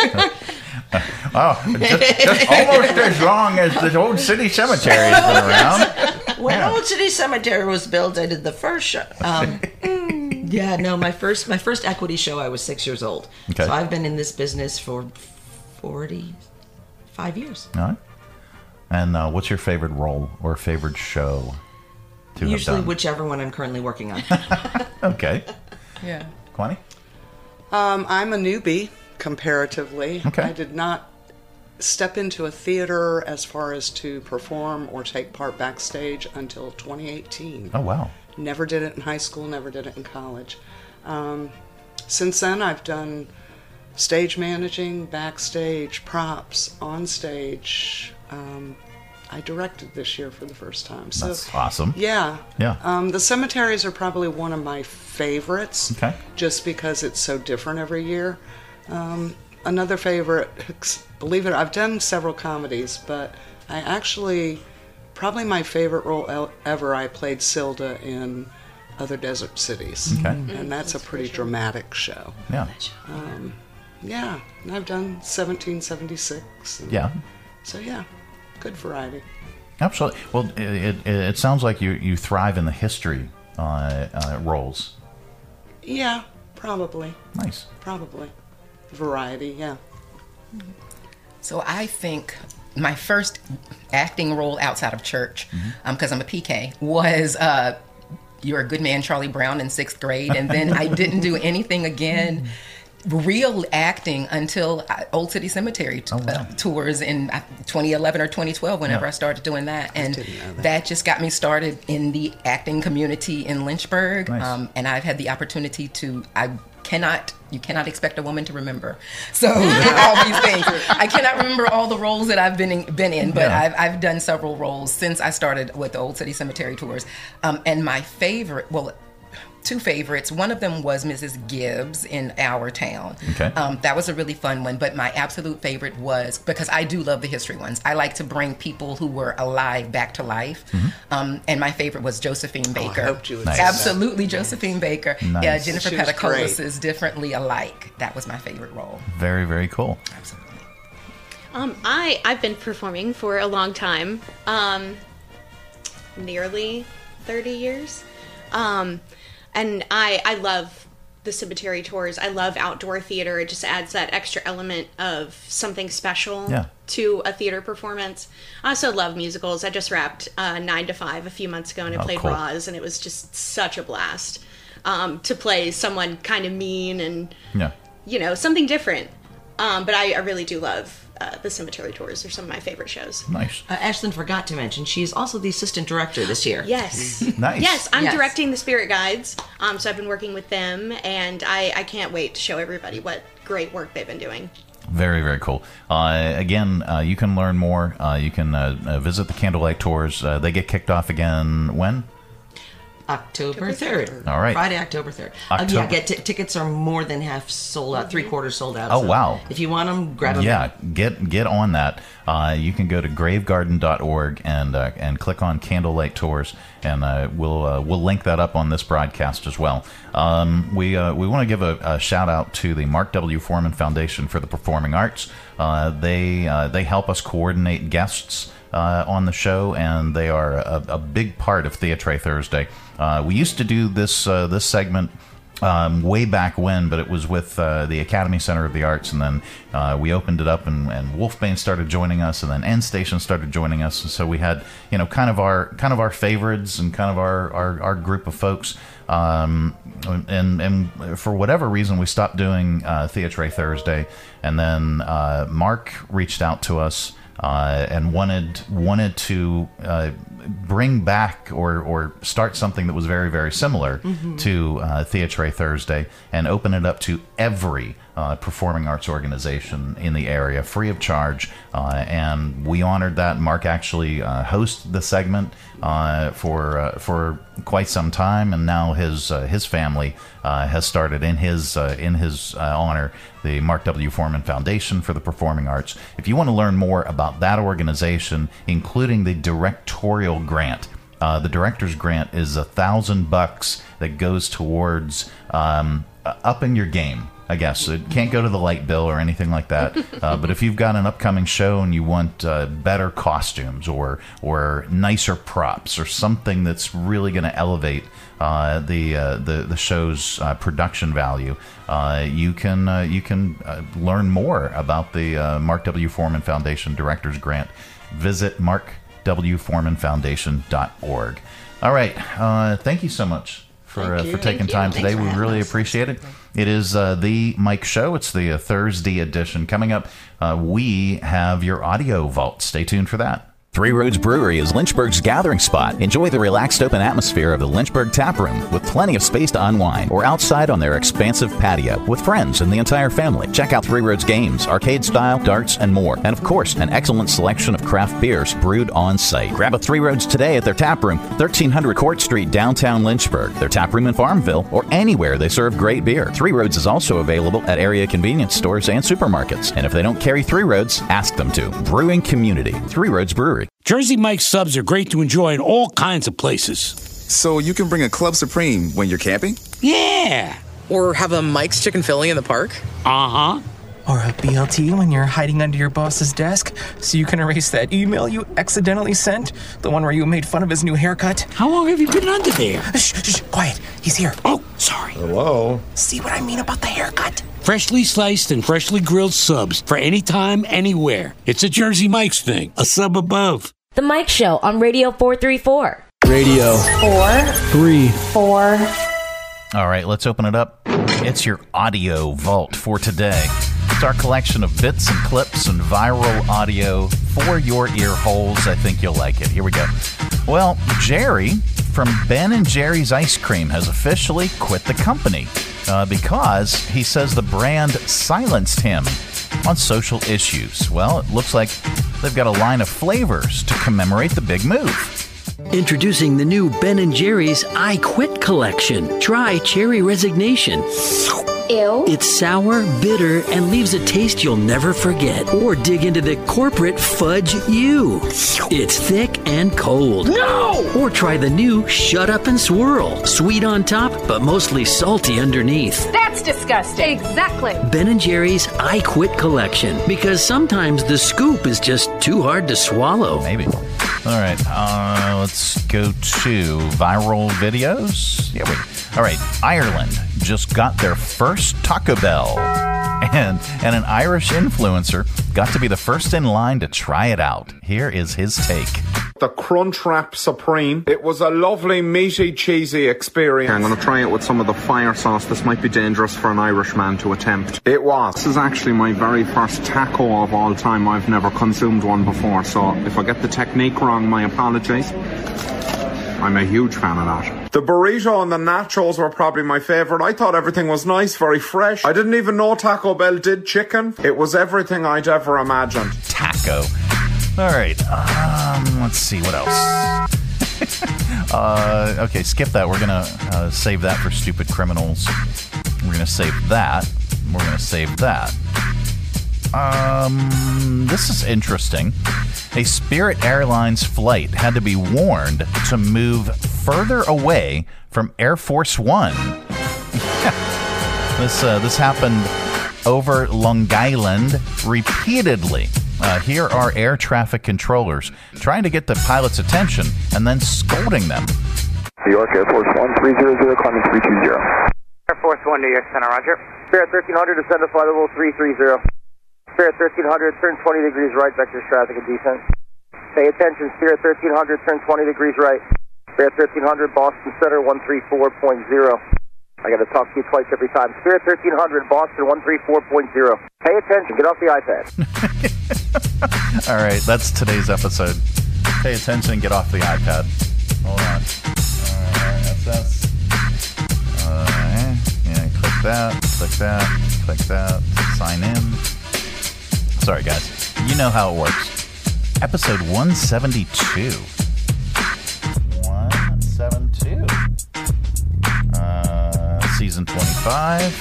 Oh, just, just almost as long as the Old City Cemetery has been around. When Yeah. Old City Cemetery was built, I did the first show. Um, yeah, no, my first my first equity show, I was six years old. Okay. So I've been in this business for forty-five years. All right. And uh, what's your favorite role or favorite show to Usually have done? whichever one I'm currently working on. Okay. Yeah. Kwani? Um, I'm a newbie comparatively. Okay. I did not step into a theater as far as to perform or take part backstage until twenty eighteen. Oh, wow. Never did it in high school, never did it in college. Um, since then, I've done stage managing, backstage, props, on stage. Um, I directed this year for the first time. So, That's awesome. Yeah. Yeah. Um, the cemeteries are probably one of my favorites. Okay. Just because it's so different every year. Um, another favorite, believe it, I've done several comedies, but I actually, probably my favorite role el- ever, I played Silda in Other Desert Cities. Okay. And that's a pretty dramatic show. Yeah. Um, yeah, and I've done seventeen seventy-six. and- Yeah. So yeah, good variety. Absolutely. Well, it, it, it sounds like you, you thrive in the history uh, uh, roles. Yeah, probably. Nice. Probably. Variety, yeah. So I think my first acting role outside of church, because I'm a P K, was uh, You're a Good Man, Charlie Brown in sixth grade. And then I didn't do anything again, real acting, until uh, Old City Cemetery t- Oh, wow. uh, tours in uh, twenty eleven or twenty twelve, whenever Yeah. I started doing that. And didn't know that. that just got me started in the acting community in Lynchburg. Nice. Um, and I've had the opportunity to, I cannot you cannot expect a woman to remember. So all these things. I cannot remember all the roles that I've been in, been in, but Yeah. I've I've done several roles since I started with the Old City Cemetery tours. Um, and my favorite, well, two favorites. One of them was Missus Gibbs in Our Town. Okay. Um, that was a really fun one, but my absolute favorite was, because I do love the history ones, I like to bring people who were alive back to life. Mm-hmm. Um, and my favorite was Josephine Baker. I hoped you would Nice. say that. Absolutely, Josephine Baker. Nice. Yeah, Jennifer She was Petacolis great. is Differently Alike. That was my favorite role. Very, very cool. Absolutely. Um, I I've been performing for a long time, um, nearly thirty years, um, and I I love the cemetery tours. I love outdoor theater. It just adds that extra element of something special Yeah. to a theater performance. I also love musicals. I just wrapped uh, Nine to Five a few months ago, and I Oh, played cool. Roz, and it was just such a blast um, to play someone kind of mean and Yeah. you know, something different. Um, but I, I really do love uh, the cemetery tours. They're some of my favorite shows. Nice. Uh, Ashlyn forgot to mention she's also the assistant director this year. Yes. Nice. Yes, I'm Yes. directing the Spirit Guides. Um, so I've been working with them, and I, I can't wait to show everybody what great work they've been doing. Very, very cool. Uh, again, uh, you can learn more. Uh, you can uh, uh, visit the Candlelight Tours. Uh, they get kicked off again when? October third. All right. Friday, October third. Uh, yeah, October. get t- tickets are more than half sold out, three quarters sold out. Oh, so wow. If you want them, grab them. Yeah, get get on that. Uh, you can go to gravegarden dot org and uh, and click on Candlelight Tours, and uh, we'll uh, we'll link that up on this broadcast as well. Um, we uh, we want to give a, a shout out to the Mark W. Foreman Foundation for the Performing Arts. Uh, they uh, they help us coordinate guests uh, on the show, and they are a, a big part of Theatre Thursday. Uh, we used to do this uh, this segment Um, way back when, but it was with uh, the Academy Center of the Arts, and then uh, we opened it up, and, and Wolfbane started joining us, and then End Station started joining us, and so we had, you know, kind of our kind of our favorites and kind of our our, our group of folks. Um, and and for whatever reason, we stopped doing uh, Theatre Thursday, and then uh, Mark reached out to us. Uh, and wanted wanted to uh, bring back or or start something that was very, very similar Mhm. to uh, Theatre Thursday, and open it up to every uh, performing arts organization in the area, free of charge. Uh, and we honored that. Mark actually uh, hosted the segment uh, for uh, for quite some time, and now his uh, his family uh, has started in his uh, in his uh, honor the Mark W. Foreman Foundation for the Performing Arts. If you want to learn more about that organization, including the directorial grant, uh, the director's grant is a thousand bucks that goes towards um, upping your game. I guess it can't go to the light bill or anything like that. Uh, but if you've got an upcoming show and you want uh, better costumes or or nicer props or something that's really going to elevate uh, the, uh, the the show's uh, production value, uh, you can uh, you can uh, learn more about the uh, Mark W. Foreman Foundation Director's Grant. Visit mark w foreman foundation dot org. All right, uh, thank you so much for Thank uh, you. for taking Thank you. time Thanks today. for We having really us. appreciate it. It is uh, the Mike Show. It's the uh, Thursday edition. Coming up, uh, we have your audio vault. Stay tuned for that. Three Roads Brewery is Lynchburg's gathering spot. Enjoy the relaxed open atmosphere of the Lynchburg Tap Room with plenty of space to unwind, or outside on their expansive patio with friends and the entire family. Check out Three Roads games, arcade style, darts, and more. And of course, an excellent selection of craft beers brewed on site. Grab a Three Roads today at their tap room, thirteen hundred Court Street, downtown Lynchburg. Their tap room in Farmville, or anywhere they serve great beer. Three Roads is also available at area convenience stores and supermarkets. And if they don't carry Three Roads, ask them to. Brewing community, Three Roads Brewery. Jersey Mike's subs are great to enjoy in all kinds of places. So you can bring a Club Supreme when you're camping? Yeah. Or have a Mike's Chicken Philly in the park? Uh-huh. Or a B L T when you're hiding under your boss's desk so you can erase that email you accidentally sent? The one where you made fun of his new haircut? How long have you been under there? Shh, shh, shh, quiet. He's here. Oh, sorry. Hello? See what I mean about the haircut? Freshly sliced and freshly grilled subs for any time, anywhere. It's a Jersey Mike's thing. A sub above. The Mike Show on Radio four thirty-four. Radio Four. three. Four. All right, let's open it up. It's your audio vault for today. It's our collection of bits and clips and viral audio for your ear holes. I think you'll like it. Here we go. Well, Jerry from Ben and Jerry's Ice Cream has officially quit the company. uh, because he says the brand silenced him on social issues. Well, it looks like they've got a line of flavors to commemorate the big move. Introducing the new Ben and Jerry's I Quit collection. Try Cherry Resignation. Ew. It's sour, bitter, and leaves a taste you'll never forget. Or dig into the corporate Fudge You. It's thick and cold. No! Or try the new Shut Up and Swirl. Sweet on top, but mostly salty underneath. That's disgusting. Exactly. Ben and Jerry's I Quit collection. Because sometimes the scoop is just too hard to swallow. Maybe. All right, uh, let's go to viral videos. Yeah, wait. All right, Ireland just got their first Taco Bell, and and an Irish influencer got to be the first in line to try it out. Here is his take. The Crunchwrap Supreme. It was a lovely, meaty, cheesy experience. I'm going to try it with some of the fire sauce. This might be dangerous for an Irishman to attempt. It was. This is actually my very first taco of all time. I've never consumed one before, so if I get the technique wrong, my apologies. I'm a huge fan of that. The burrito and the nachos were probably my favourite. I thought everything was nice, very fresh. I didn't even know Taco Bell did chicken. It was everything I'd ever imagined. Taco. All right. Um, let's see. What else? uh, okay, skip that. We're going to uh, save that for stupid criminals. We're going to save that. We're going to save that. Um, this is interesting. A Spirit Airlines flight had to be warned to move further away from Air Force One. this uh, this happened over Long Island repeatedly. Uh, here are air traffic controllers trying to get the pilot's attention and then scolding them. New York Air Force One, three zero zero, climbing three two zero. Air Force One, New York Center, roger. Spirit thirteen hundred, descend to flight level three three zero. Spirit thirteen hundred, turn twenty degrees right, vector traffic and descent. Pay attention, Spirit thirteen hundred, turn twenty degrees right. Spirit thirteen hundred, Boston Center, one three four point zero. I got to talk to you twice every time. Spirit thirteen hundred, Boston, one three four point zero. Pay attention, get off the iPad. All right, that's today's episode. Pay attention and get off the iPad. Hold on. All right, that's us. Uh, yeah, click that, click that, click that, sign in. Sorry, guys. You know how it works. Episode one seventy-two. one seventy-two. Uh, season twenty-five.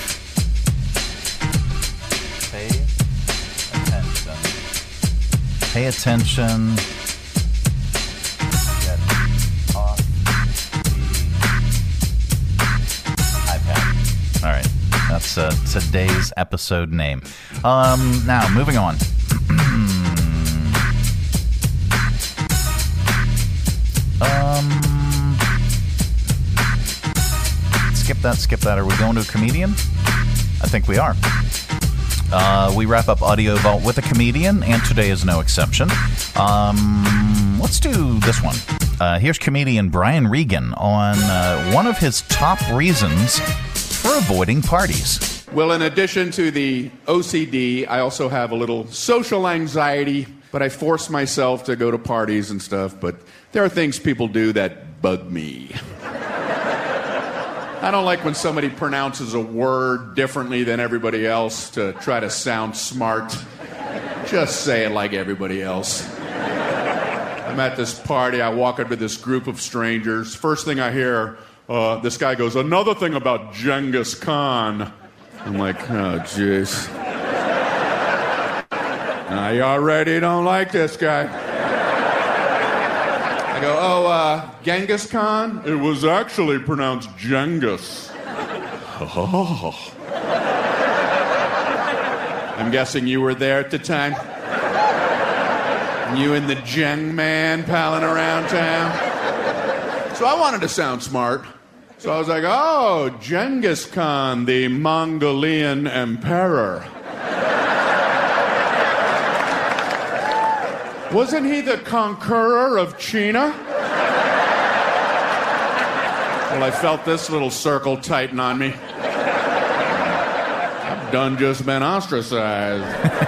Pay attention. Pay attention. Get off the iPad. All right. That's uh, today's episode name. Um, now, moving on. um, skip that, skip that. Are we going to a comedian? I think we are. Uh, we wrap up Audio Vault with a comedian, and today is no exception. Um, let's do this one. Uh, here's comedian Brian Regan on uh, one of his top reasons for avoiding parties. Well, in addition to the O C D, I also have a little social anxiety, but I force myself to go to parties and stuff, but there are things people do that bug me. I don't like when somebody pronounces a word differently than everybody else to try to sound smart. Just say it like everybody else. I'm at this party, I walk into this group of strangers. First thing I hear, uh, this guy goes, another thing about Genghis Khan. I'm like, oh, jeez. I already don't like this guy. I go, oh, uh, Genghis Khan? It was actually pronounced Genghis. Oh. I'm guessing you were there at the time? You and the Geng man palling around town? So I wanted to sound smart. So I was like, oh, Genghis Khan, the Mongolian emperor. Wasn't he the conqueror of China? Well, I felt this little circle tighten on me. I've done just been ostracized.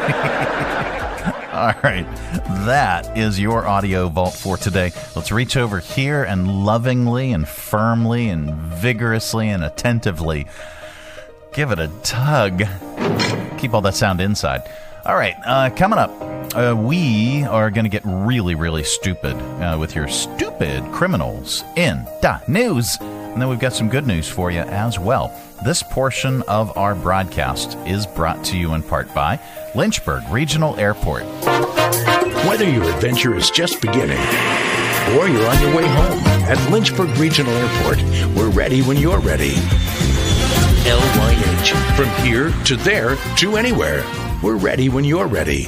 All right, that is your Audio Vault for today. Let's reach over here and lovingly and firmly and vigorously and attentively Give it a tug. Keep all that sound inside. All right, uh, coming up, uh, we are going to get really, really stupid uh, with your stupid criminals in the news. And then we've got some good news for you as well. This portion of our broadcast is brought to you in part by Lynchburg Regional Airport. Whether your adventure is just beginning or you're on your way home, at Lynchburg Regional Airport, we're ready when you're ready. L Y H. From here to there to anywhere. We're ready when you're ready.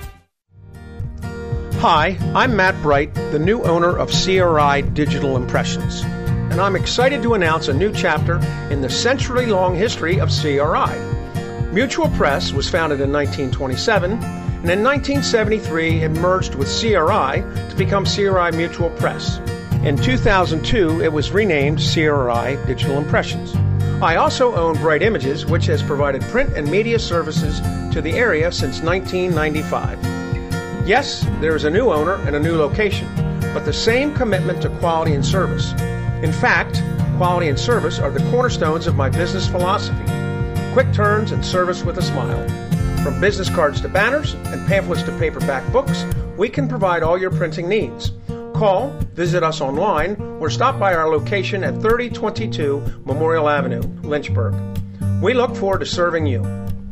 Hi, I'm Matt Bright, the new owner of C R I Digital Impressions. And I'm excited to announce a new chapter in the century-long history of C R I. Mutual Press was founded in nineteen twenty-seven, and in nineteen seventy-three it merged with C R I to become C R I Mutual Press. In two thousand two, it was renamed C R I Digital Impressions. I also own Bright Images, which has provided print and media services to the area since nineteen ninety-five. Yes, there is a new owner and a new location, but the same commitment to quality and service. In fact, quality and service are the cornerstones of my business philosophy. Quick turns and service with a smile. From business cards to banners and pamphlets to paperback books, we can provide all your printing needs. Call, visit us online, or stop by our location at thirty twenty-two Memorial Avenue, Lynchburg. We look forward to serving you.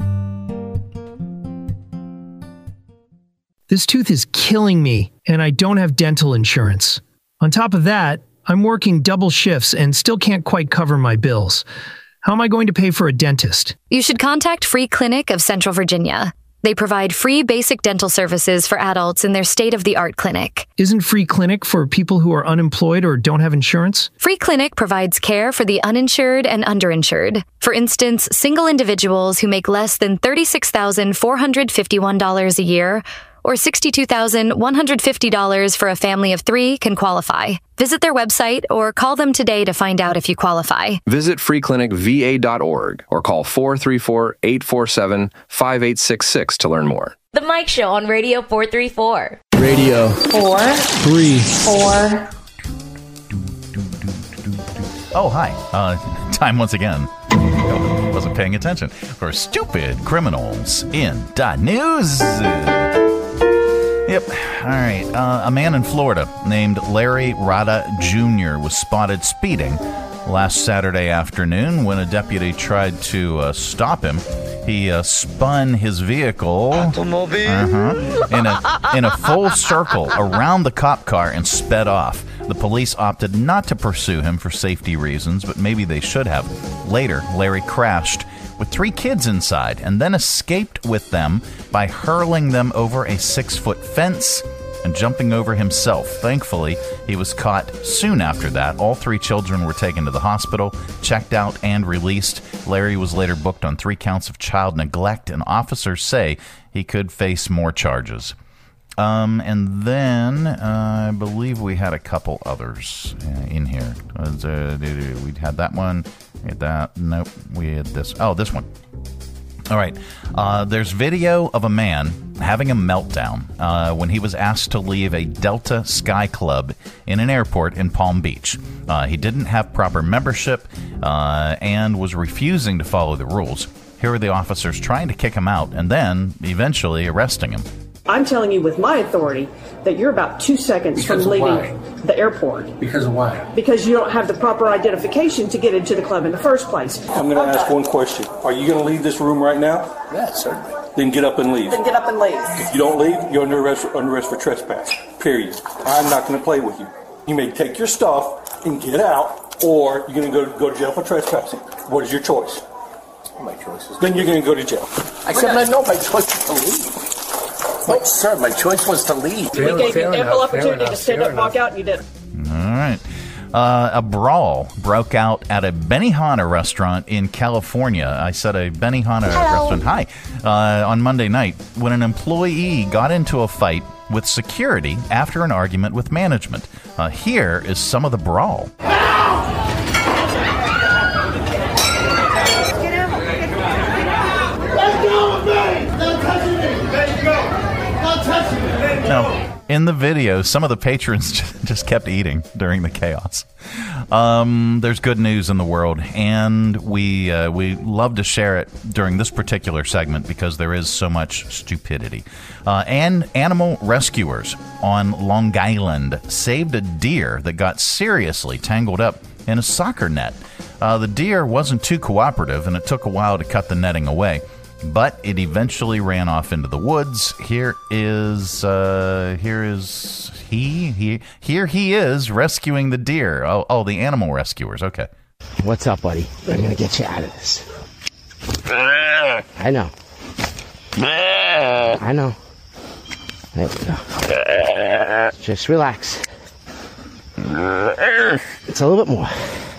This tooth is killing me, and I don't have dental insurance. On top of that, I'm working double shifts and still can't quite cover my bills. How am I going to pay for a dentist? You should contact Free Clinic of Central Virginia. They provide free basic dental services for adults in their state-of-the-art clinic. Isn't Free Clinic for people who are unemployed or don't have insurance? Free Clinic provides care for the uninsured and underinsured. For instance, single individuals who make less than thirty-six thousand four hundred fifty-one dollars a year or sixty-two thousand one hundred fifty dollars for a family of three can qualify. Visit their website or call them today to find out if you qualify. Visit free clinic v a dot org or call four three four, eight four seven, five eight six six to learn more. The Mike Show on Radio four thirty-four. Radio. Four. Three. Four. Oh, hi. Uh, time once again. I wasn't paying attention. For stupid criminals in the news. Yep. All right. Uh, a man in Florida named Larry Rada Junior was spotted speeding last Saturday afternoon when a deputy tried to uh, stop him. He uh, spun his vehicle uh-huh, in a in a full circle around the cop car and sped off. The police opted not to pursue him for safety reasons, but maybe they should have. Later, Larry crashed with three kids inside and then escaped with them by hurling them over a six-foot fence and jumping over himself. Thankfully, he was caught soon after that. All three children were taken to the hospital, checked out, and released. Larry was later booked on three counts of child neglect, and officers say he could face more charges. Um, and then uh, I believe we had a couple others uh, in here. Uh, we had that one. We had that. Nope. We had this. Oh, this one. All right. Uh, there's video of a man having a meltdown uh, when he was asked to leave a Delta Sky Club in an airport in Palm Beach. Uh, he didn't have proper membership uh, and was refusing to follow the rules. Here are the officers trying to kick him out and then eventually arresting him. I'm telling you with my authority that you're about two seconds because from leaving why? the airport. Because of why? Because you don't have the proper identification to get into the club in the first place. I'm going to ask one question. Are you going to leave this room right now? Yeah, certainly. Then get up and leave. Then get up and leave. If you don't leave, you're under arrest, under arrest for trespass. Period. I'm not going to play with you. You may take your stuff and get out, or you're going to go, go to jail for trespassing. What is your choice? My choice is... Then you're going to go to jail. I said I know my choice is to leave. Oh, sir, my choice was to leave. We gave you ample opportunity to stand up and walk out, and you didn't. All right. Uh, a brawl broke out at a Benihana restaurant in California. I said a Benihana Hello. restaurant. Hi. Uh, on Monday night, when an employee got into a fight with security after an argument with management. Uh, here is some of the brawl. Now, in the video, some of the patrons just kept eating during the chaos. Um, there's good news in the world, and we uh, we love to share it during this particular segment because there is so much stupidity. Uh, and animal rescuers on Long Island saved a deer that got seriously tangled up in a soccer net. Uh, the deer wasn't too cooperative, and it took a while to cut the netting away. But it eventually ran off into the woods. Here is, uh, here is he, he, here he is rescuing the deer. Oh, oh, the animal rescuers. Okay. What's up, buddy? I'm gonna get you out of this. I know. I know. There we go. Just relax. It's a little bit more.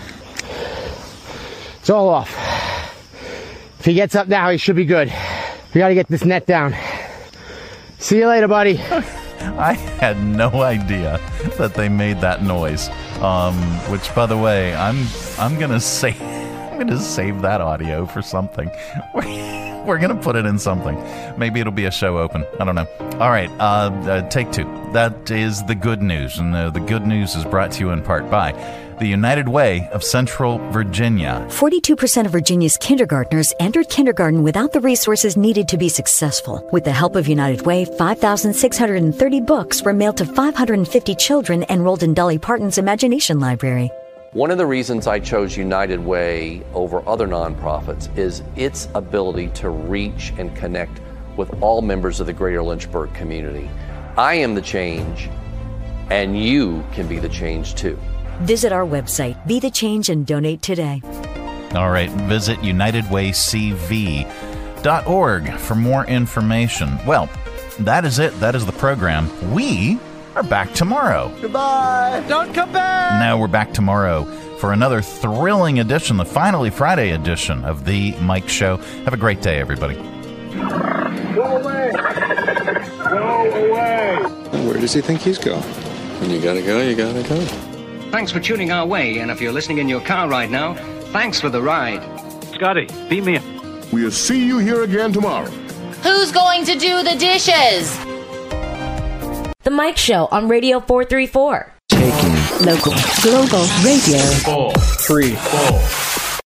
It's all off. If he gets up now, he should be good. We gotta get this net down. See you later, buddy. I had no idea that they made that noise. Um, which, by the way, I'm I'm gonna say I'm gonna save that audio for something. We're, we're gonna put it in something. Maybe it'll be a show open. I don't know. All right, uh, uh, take two. That is the good news, and uh, the good news is brought to you in part by the United Way of Central Virginia. forty-two percent of Virginia's kindergartners entered kindergarten without the resources needed to be successful. With the help of United Way, five thousand six hundred thirty books were mailed to five hundred fifty children enrolled in Dolly Parton's Imagination Library. One of the reasons I chose United Way over other nonprofits is its ability to reach and connect with all members of the greater Lynchburg community. I am the change, and you can be the change too. Visit our website, Be the Change, and donate today. All right, visit united way c v dot org for more information. Well, that is it. That is the program. We are back tomorrow. Goodbye. Don't come back. Now we're back tomorrow for another thrilling edition, the Finally Friday edition of The Mike Show. Have a great day, everybody. Go away. Go away. Where does he think he's going? When you gotta go, you gotta go. Thanks for tuning our way, and if you're listening in your car right now, thanks for the ride. Scotty, beat me up. We'll see you here again tomorrow. Who's going to do the dishes? The Mike Show on Radio four three four. Taking local, global radio. Four, three, four.